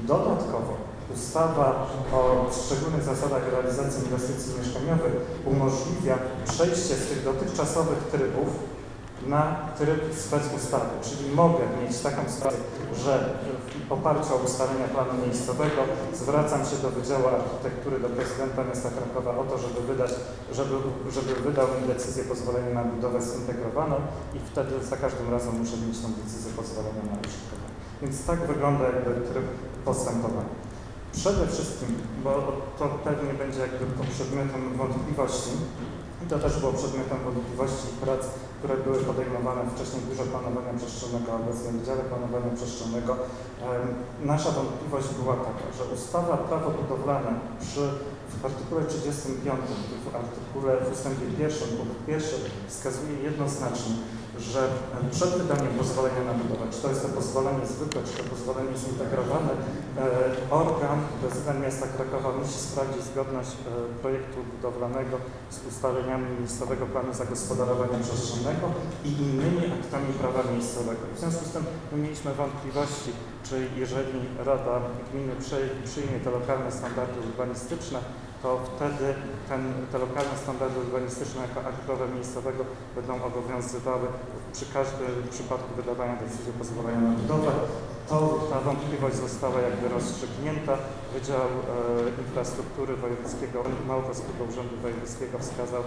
S7: Dodatkowo ustawa o szczególnych zasadach realizacji inwestycji mieszkaniowych umożliwia przejście z tych dotychczasowych trybów na tryb specustawy, czyli mogę mieć taką sytuację, że w oparciu o ustalenia planu miejscowego zwracam się do Wydziału Architektury, do prezydenta miasta Krakowa o to, żeby wydał mi decyzję pozwolenia na budowę zintegrowaną i wtedy za każdym razem muszę mieć tą decyzję pozwolenia na użytkowanie. Więc tak wygląda jakby tryb postępowania. Przede wszystkim, bo to pewnie będzie jakby przedmiotem wątpliwości, i to też było przedmiotem wątpliwości prac, które były podejmowane wcześniej w Biurze Planowania Przestrzennego, obecnie w Wydziale Planowania Przestrzennego. Nasza wątpliwość była taka, że ustawa Prawo budowlane w artykule 35, w ustępie 1, punkt 1 wskazuje jednoznacznie, że przed wydaniem pozwolenia na budowę, czy to jest to pozwolenie zwykłe, czy to pozwolenie zintegrowane, organ, prezydent miasta Krakowa musi sprawdzić zgodność projektu budowlanego z ustaleniami miejscowego planu zagospodarowania przestrzennego i innymi aktami prawa miejscowego. W związku z tym mieliśmy wątpliwości, czy jeżeli Rada Gminy przyjmie te lokalne standardy urbanistyczne, to wtedy te lokalne standardy urbanistyczne jako akt prawa miejscowego będą obowiązywały przy każdym przypadku wydawania decyzji o pozwoleniu na budowę. Ta wątpliwość została jakby rozstrzygnięta. Wydział Infrastruktury Wojewódzkiego Małopolskiego Urzędu Wojewódzkiego wskazał,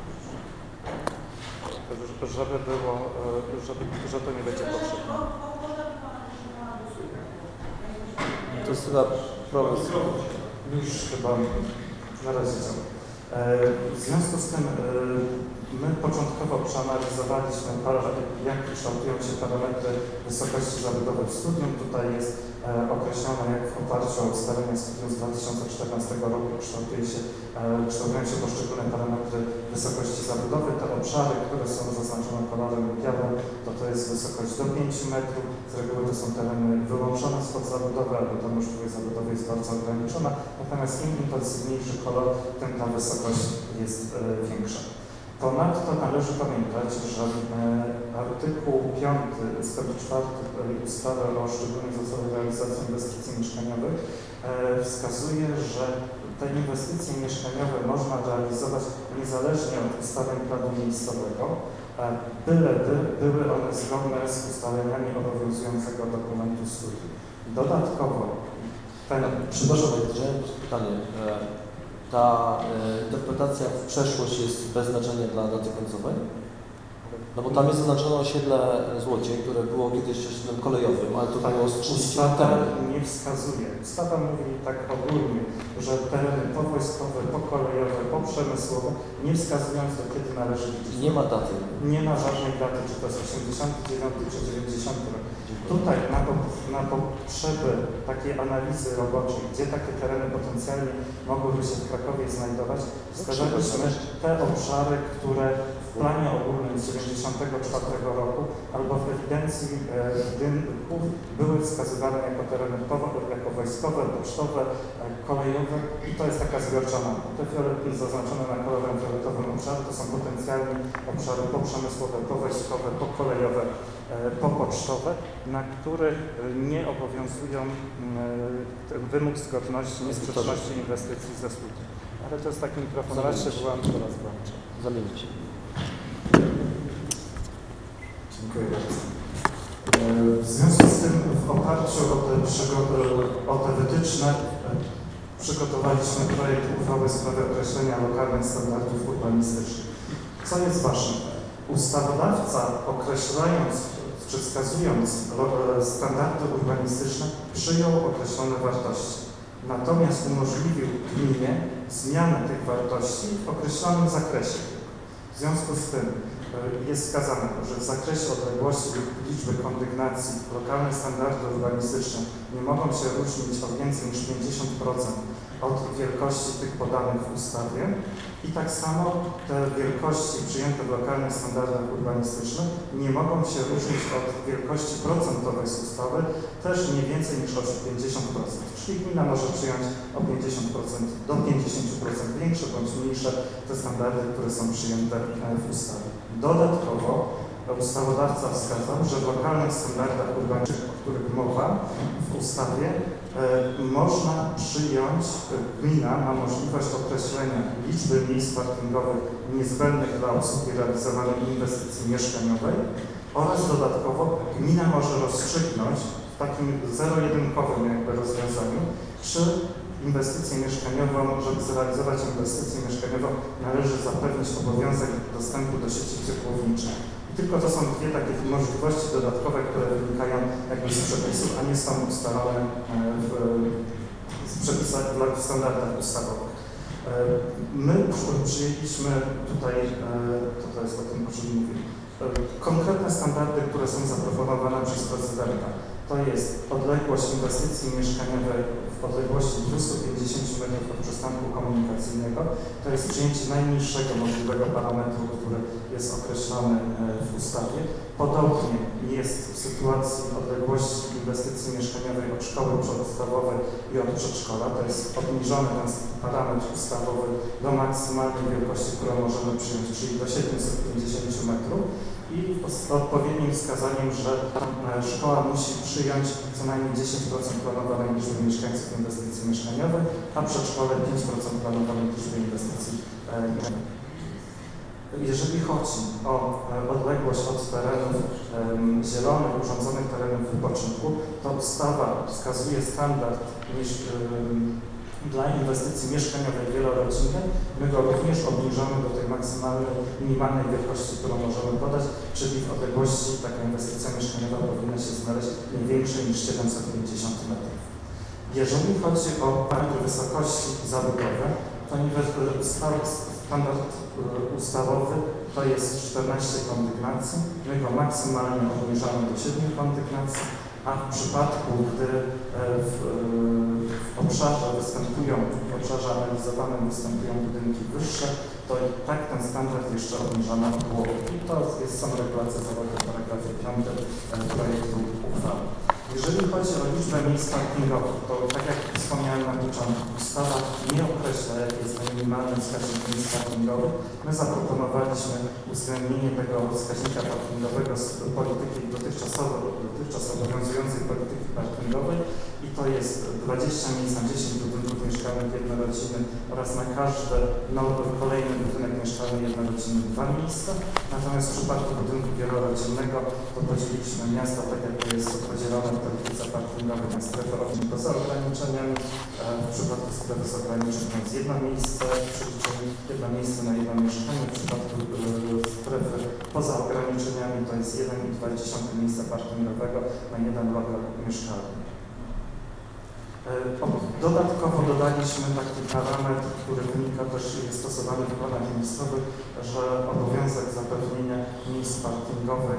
S7: że to nie będzie potrzebne.
S1: To jest chyba problem.
S7: Już chyba na razie co. W związku z tym my początkowo przeanalizowaliśmy, jak kształtują się parametry wysokości zabudowy w studium. Tutaj jest określone, jak w oparciu o ustalenia studium z 2014 roku kształtują się poszczególne parametry wysokości zabudowy. Te obszary, które są zaznaczone kolorem białym, to jest wysokość do 5 metrów. Z reguły to są tereny wyłączone spod zabudowy, albo ta możliwość zabudowy jest bardzo ograniczona. Natomiast im intensywniejszy kolor, tym ta wysokość jest większa. Ponadto należy pamiętać, że artykuł 5 ust. 4 ustawy o szczególnych zasadach realizacji inwestycji mieszkaniowych wskazuje, że te inwestycje mieszkaniowe można realizować niezależnie od ustaleń planu miejscowego, byleby były one zgodne z ustaleniami obowiązującego dokumentu studium. Dodatkowo
S1: Przepraszam, pytanie. Ta interpretacja w przeszłość jest bez znaczenia dla daty końcowej? No bo tam jest zaznaczone osiedle Złocie, które było kiedyś osiedlem kolejowym, ale to było z 30 lat temu.
S7: Nie wskazuje. Ustawa mówi tak ogólnie, że tereny powojskowe, pokolejowe, poprzemysłowe, nie wskazując do kiedy należy liczyć.
S1: Nie ma daty.
S7: Nie ma żadnej daty, czy to jest 89 czy 90 rok. Tutaj na potrzeby takiej analizy roboczej, gdzie takie tereny potencjalnie mogłyby się w Krakowie znajdować, wskazaliśmy te obszary, które w planie ogólnym z 1994 roku albo w ewidencji budynków były wskazywane jako tereny jako wojskowe, pocztowe, kolejowe i to jest taka zbiorcza mapa. Te zaznaczone na kolorem fioletowym obszary to są potencjalnie obszary poprzemysłowe, powojskowe, pokolejowe, popocztowe, na których nie obowiązują wymóg zgodności, niesprzeczności inwestycji ze studium. Ale to jest taki mikrofon, raz się włączy, raz włączy.
S1: Zamienić.
S6: Dziękuję bardzo. W związku z tym w oparciu o te wytyczne przygotowaliśmy projekt uchwały w sprawie określenia lokalnych standardów urbanistycznych. Co jest ważne? Ustawodawca czy wskazując standardy urbanistyczne przyjął określone wartości. Natomiast umożliwił gminie zmianę tych wartości w określonym zakresie. W związku z tym jest wskazane, że w zakresie odległości lub liczby kondygnacji lokalne standardy urbanistyczne nie mogą się różnić o więcej niż 50% od wielkości tych podanych w ustawie i tak samo te wielkości przyjęte w lokalnych standardach urbanistycznych nie mogą się różnić od wielkości procentowej z ustawy też nie więcej niż o 50%. Czyli gmina może przyjąć o 50% do 50% większe bądź mniejsze te standardy, które są przyjęte w ustawie. Dodatkowo ustawodawca wskazał, że w lokalnych standardach urbanistycznych, o których mowa w ustawie,
S7: można przyjąć, gmina ma możliwość określenia liczby miejsc parkingowych niezbędnych dla obsługi realizowanej inwestycji mieszkaniowej oraz dodatkowo gmina może rozstrzygnąć w takim zero-jedynkowym jakby rozwiązaniu, czy inwestycję mieszkaniową, żeby zrealizować inwestycję mieszkaniową, należy zapewnić obowiązek dostępu do sieci ciepłowniczej. I tylko to są dwie takie możliwości dodatkowe, które wynikają jakby z przepisów, a nie są ustalone w przepisach, w standardach ustawowych. My przyjęliśmy tutaj, to jest o tym, o czym mówię, konkretne standardy, które są zaproponowane przez prezydenta. To jest odległość inwestycji mieszkaniowej w odległości 250 metrów od przystanku komunikacyjnego. To jest przyjęcie najniższego możliwego parametru, który jest określony w ustawie. Podobnie jest w sytuacji odległości inwestycji mieszkaniowej od szkoły podstawowej i od przedszkola. To jest obniżony ten parametr ustawowy do maksymalnej wielkości, którą możemy przyjąć, czyli do 750 metrów. I z odpowiednim wskazaniem, że szkoła musi przyjąć co najmniej 10% planowanej liczby mieszkańców inwestycji mieszkaniowej, a przedszkole 5% planowanej liczby inwestycji mieszkaniowej. Jeżeli chodzi o odległość od terenów zielonych, urządzonych terenów wypoczynku, to ustawa wskazuje standard dla inwestycji mieszkaniowej wielorodzinnej. My go również obniżamy do tej maksymalnej, minimalnej wielkości, którą możemy podać, czyli w odległości taka inwestycja mieszkaniowa powinna się znaleźć nie większej niż 750 metrów. Jeżeli chodzi o parametry wysokości zabudowy, to standard ustawowy to jest 14 kondygnacji. My go maksymalnie obniżamy do 7 kondygnacji, a w przypadku, gdy w obszarze analizowanym występują budynki wyższe, to i tak ten standard jeszcze obniżamy o połowę. I to są regulacje zawarte w paragrafie 5 projektu uchwały. Jeżeli chodzi o liczbę miejsc parkingowych, to tak jak wspomniałem na początku, ustawa nie określa, jaki jest minimalny wskaźnik miejsc parkingowych. My zaproponowaliśmy uwzględnienie tego wskaźnika parkingowego z polityki dotychczas obowiązującej polityki parkingowej i to jest 20 miejsc na 10 budynków mieszkalnych jednorodzinnych oraz na każdy kolejny budynek mieszkalny jednorodzinny 2 miejsca. Natomiast w przypadku budynku wielorodzinnego to podzieliliśmy miasta, tak jak to jest podzielone w polityce parkingowej na strefę poza ograniczeniami. W przypadku strefy z ograniczeń to jest jedno miejsce w przeliczeniu, jedno miejsce na jedno mieszkanie. W przypadku strefy poza ograniczeniami to jest 1,2 miejsca parkingowego na jeden lokal mieszkalny. Dodatkowo dodaliśmy taki parametr, który wynika też jest stosowany w planach miejscowych, że obowiązek zapewnienia miejsc parkingowych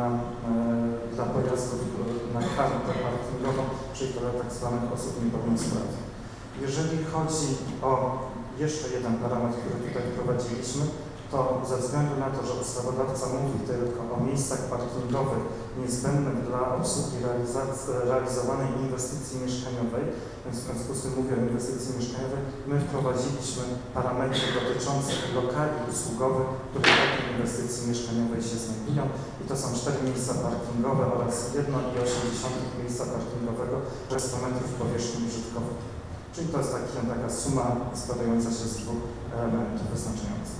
S7: dla pojazdów na kartę parkingową, czyli dla tak zwanych osób niepełnosprawnych. Jeżeli chodzi o jeszcze jeden parametr, który tutaj wprowadziliśmy, to ze względu na to, że ustawodawca mówi tylko o miejscach parkingowych niezbędnych dla obsługi realizowanej inwestycji mieszkaniowej, więc w związku z tym mówię o inwestycji mieszkaniowej, my wprowadziliśmy parametry dotyczące lokali usługowych, które w takiej inwestycji mieszkaniowej się znajdują i to są 4 miejsca parkingowe oraz 1,8 miejsca parkingowego przez 100 metrów powierzchni użytkowej. Czyli to jest taka suma składająca się z dwóch elementów wyznaczających.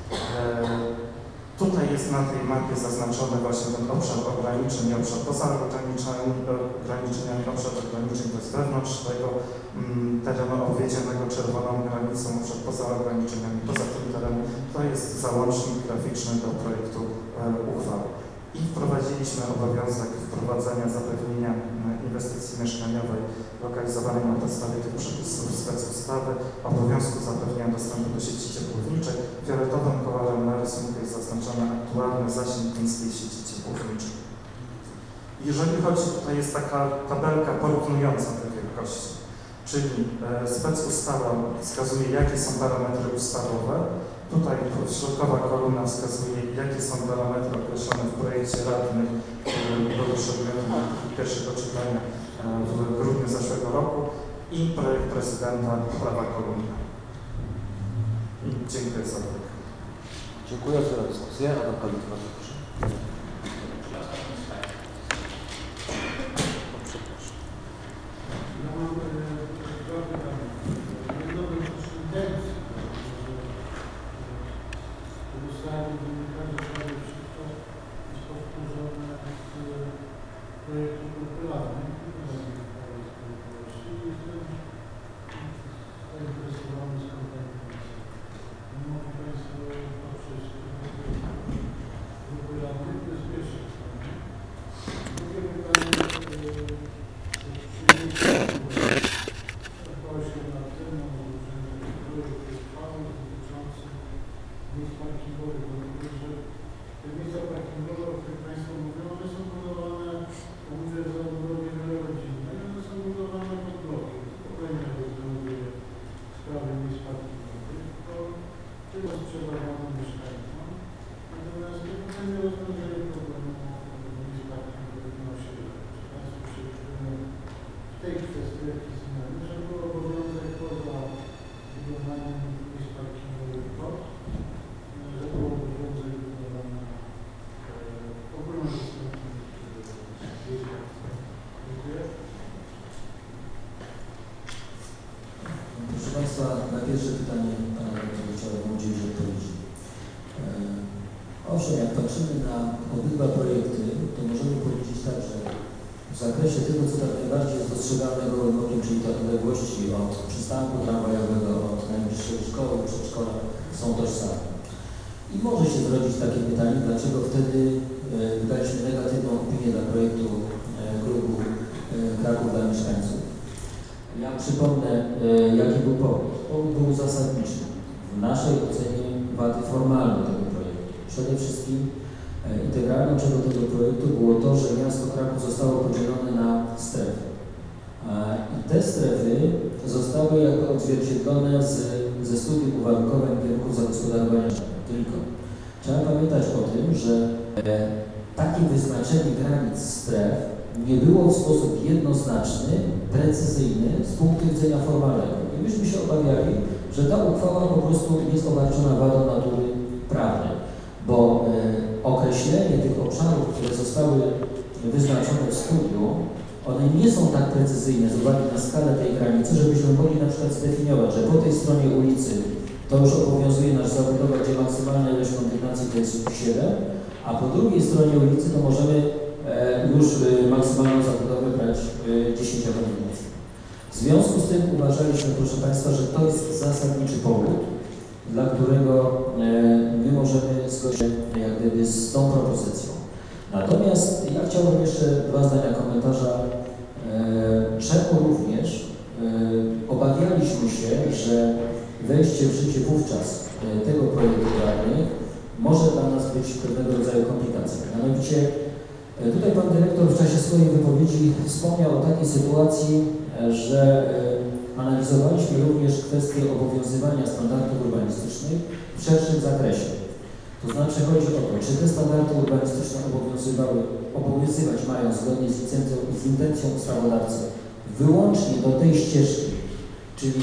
S7: Tutaj jest na tej mapie zaznaczony właśnie ten obszar ograniczeń i obszar poza ograniczeniami. Obszar ograniczeń to jest wewnątrz tego terenu obwiedzionego czerwoną granicą, obszar poza ograniczeniami, poza tym terenem. To jest załącznik graficzny do projektu uchwały. I wprowadziliśmy obowiązek wprowadzenia zapewnienia inwestycji mieszkaniowej lokalizowanej na podstawie tych przepisów specustawy, obowiązku zapewnienia dostępu do sieci ciepłowniczej. Fioletowym kolorem na rysunku jest zaznaczony aktualny zasięg miejskiej sieci ciepłowniczej. Jeżeli chodzi, tutaj jest taka tabelka porównująca te wielkości, czyli specustawa wskazuje, jakie są parametry ustawowe. Tutaj środkowa kolumna wskazuje, jakie są parametry określone w projekcie radnych, który był przedmiotem pierwszego czytania w grudniu zeszłego roku i projekt prezydenta prawa kolumna. I dziękuję za uwagę.
S1: Dziękuję za dyskusję. Adam Kalik, bardzo proszę.
S4: Ja mam
S8: było sprzedawane mieszkańcom. Natomiast to nie rozwiązuje problemu mieszkańców żywności. Państwo przewidują w tej kwestii jakieś zmiany, żeby obowiązek poza wykonaniem parkingowych kont, żeby obowiązek wykonania ogólnodostępnych zjeżdżań. Dziękuję.
S9: Proszę Państwa, na pierwsze pytanie Pana Rektora chciałbym udzielić odpowiedzi. Owszem, jak patrzymy na obydwa projekty, to możemy powiedzieć tak, że w zakresie tego, co tak najbardziej jest dostrzegalne gołym okiem, czyli te odległości od przystanku tramwajowego, od najbliższej szkoły, przedszkola, są tożsame. I może się zrodzić takie pytanie, dlaczego wtedy wydaliśmy negatywną opinię dla projektu klubu Kraków dla mieszkańców. Ja przypomnę, jaki był powód. Powód był zasadniczy. W naszej ocenie wady formalne tego projektu. Przede wszystkim integralną częścią tego projektu było to, że miasto Kraków zostało podzielone na strefy. I te strefy zostały jakby odzwierciedlone ze studium uwarunkowań kierunków zagospodarowania. Tylko trzeba pamiętać o tym, że takie wyznaczenie granic stref nie było w sposób jednoznaczny, precyzyjny z punktu widzenia formalnego. I myśmy się obawiali, że ta uchwała po prostu jest obarczona wadą natury prawnej, bo określenie tych obszarów, które zostały wyznaczone w studium, one nie są tak precyzyjne z uwagi na skalę tej granicy, żebyśmy mogli na przykład zdefiniować, że po tej stronie ulicy to już obowiązuje nasz zabudowa, gdzie maksymalna ilość kondynacji to jest 7, a po drugiej stronie ulicy to możemy już maksymalną zabudowę brać 10 kondynacji. W związku z tym uważaliśmy, proszę Państwa, że to jest zasadniczy powód, dla którego my możemy zgodzić się jak gdyby z tą propozycją. Natomiast ja chciałbym jeszcze 2 zdania komentarza, czemu również obawialiśmy się, że wejście w życie wówczas tego projektu prawnych może dla nas być pewnego rodzaju komplikacją. Mianowicie tutaj Pan Dyrektor w czasie swojej wypowiedzi wspomniał o takiej sytuacji, że analizowaliśmy również kwestię obowiązywania standardów urbanistycznych w szerszym zakresie. To znaczy chodzi o to, czy te standardy urbanistyczne obowiązywać mają zgodnie z intencją ustawodawcy wyłącznie do tej ścieżki, czyli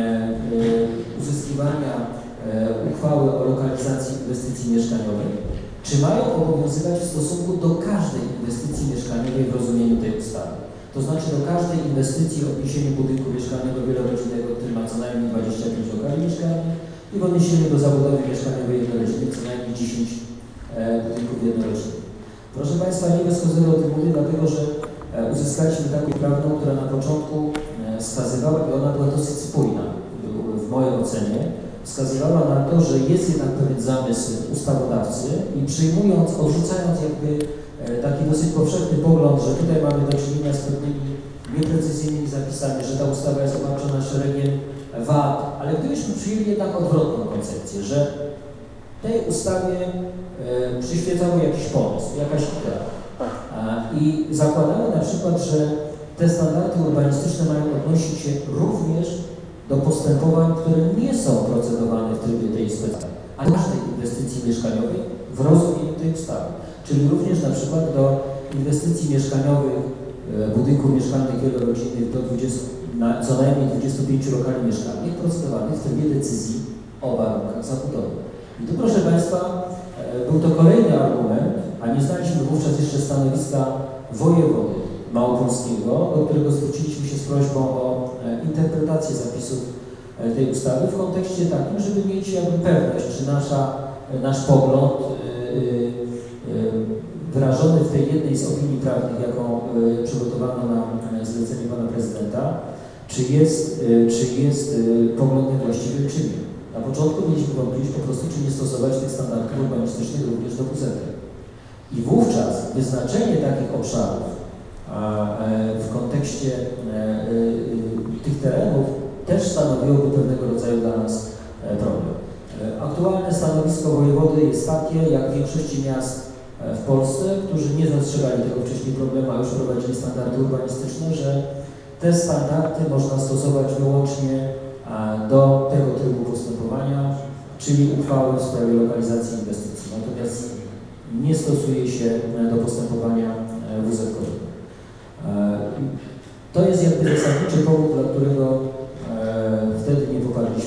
S9: uzyskiwania uchwały o lokalizacji inwestycji mieszkaniowej, czy mają obowiązywać w stosunku do każdej inwestycji mieszkaniowej w rozumieniu tej ustawy. To znaczy do każdej inwestycji o odniesieniu budynku mieszkalnego wielorodzinnego, który ma co najmniej 25 lokali mieszkalnych i w odniesieniu do zabudowy mieszkaniowej jednorodzinnej co najmniej 10 budynków jednorodzinnych. Proszę Państwa, nie bez kozery o tym mówię, dlatego że uzyskaliśmy taką prawną, która na początku wskazywała, i ona była dosyć spójna w mojej ocenie, wskazywała na to, że jest jednak pewien zamysł ustawodawcy i przyjmując, odrzucając jakby taki dosyć powszechny pogląd, że tutaj mamy do czynienia z pewnymi nieprecyzyjnymi zapisami, że ta ustawa jest obarczona szeregiem wad, ale gdybyśmy przyjęli jednak odwrotną koncepcję, że tej ustawie przyświecały jakiś pomysł, jakaś idea i zakładamy na przykład, że te standardy urbanistyczne mają odnosić się również do postępowań, które nie są procedowane w trybie tej specyfiki, a każdej inwestycji mieszkaniowej w rozumieniu tej ustawy. Czyli również na przykład do inwestycji mieszkaniowych, budynków mieszkalnych wielorodzinnych do co najmniej 25 lokali mieszkalnych procedowanych w trybie decyzji o warunkach zabudowy. I tu, proszę Państwa, był to kolejny argument, a nie znaliśmy wówczas jeszcze stanowiska wojewody małopolskiego, do którego zwróciliśmy się z prośbą o interpretację zapisów tej ustawy w kontekście takim, żeby mieć jakby pewność, czy nasz pogląd wyrażony w tej jednej z opinii prawnych, jaką przygotowano na zlecenie Pana Prezydenta, czy jest poglądem właściwym, czy nie. Na początku mieliśmy wątpliwość po prostu, czy nie stosować tych standardów urbanistycznych również do WZ. I wówczas wyznaczenie takich obszarów w kontekście tych terenów też stanowiłoby pewnego rodzaju dla nas problem. Aktualne stanowisko wojewody jest takie, jak w większości miast w Polsce, którzy nie dostrzegali tego wcześniej problemu, a już wprowadzili standardy urbanistyczne, że te standardy można stosować wyłącznie do tego trybu postępowania, czyli uchwałę w sprawie lokalizacji inwestycji. Natomiast nie stosuje się do postępowania WZK. To jest jakby zasadniczy powód, dla którego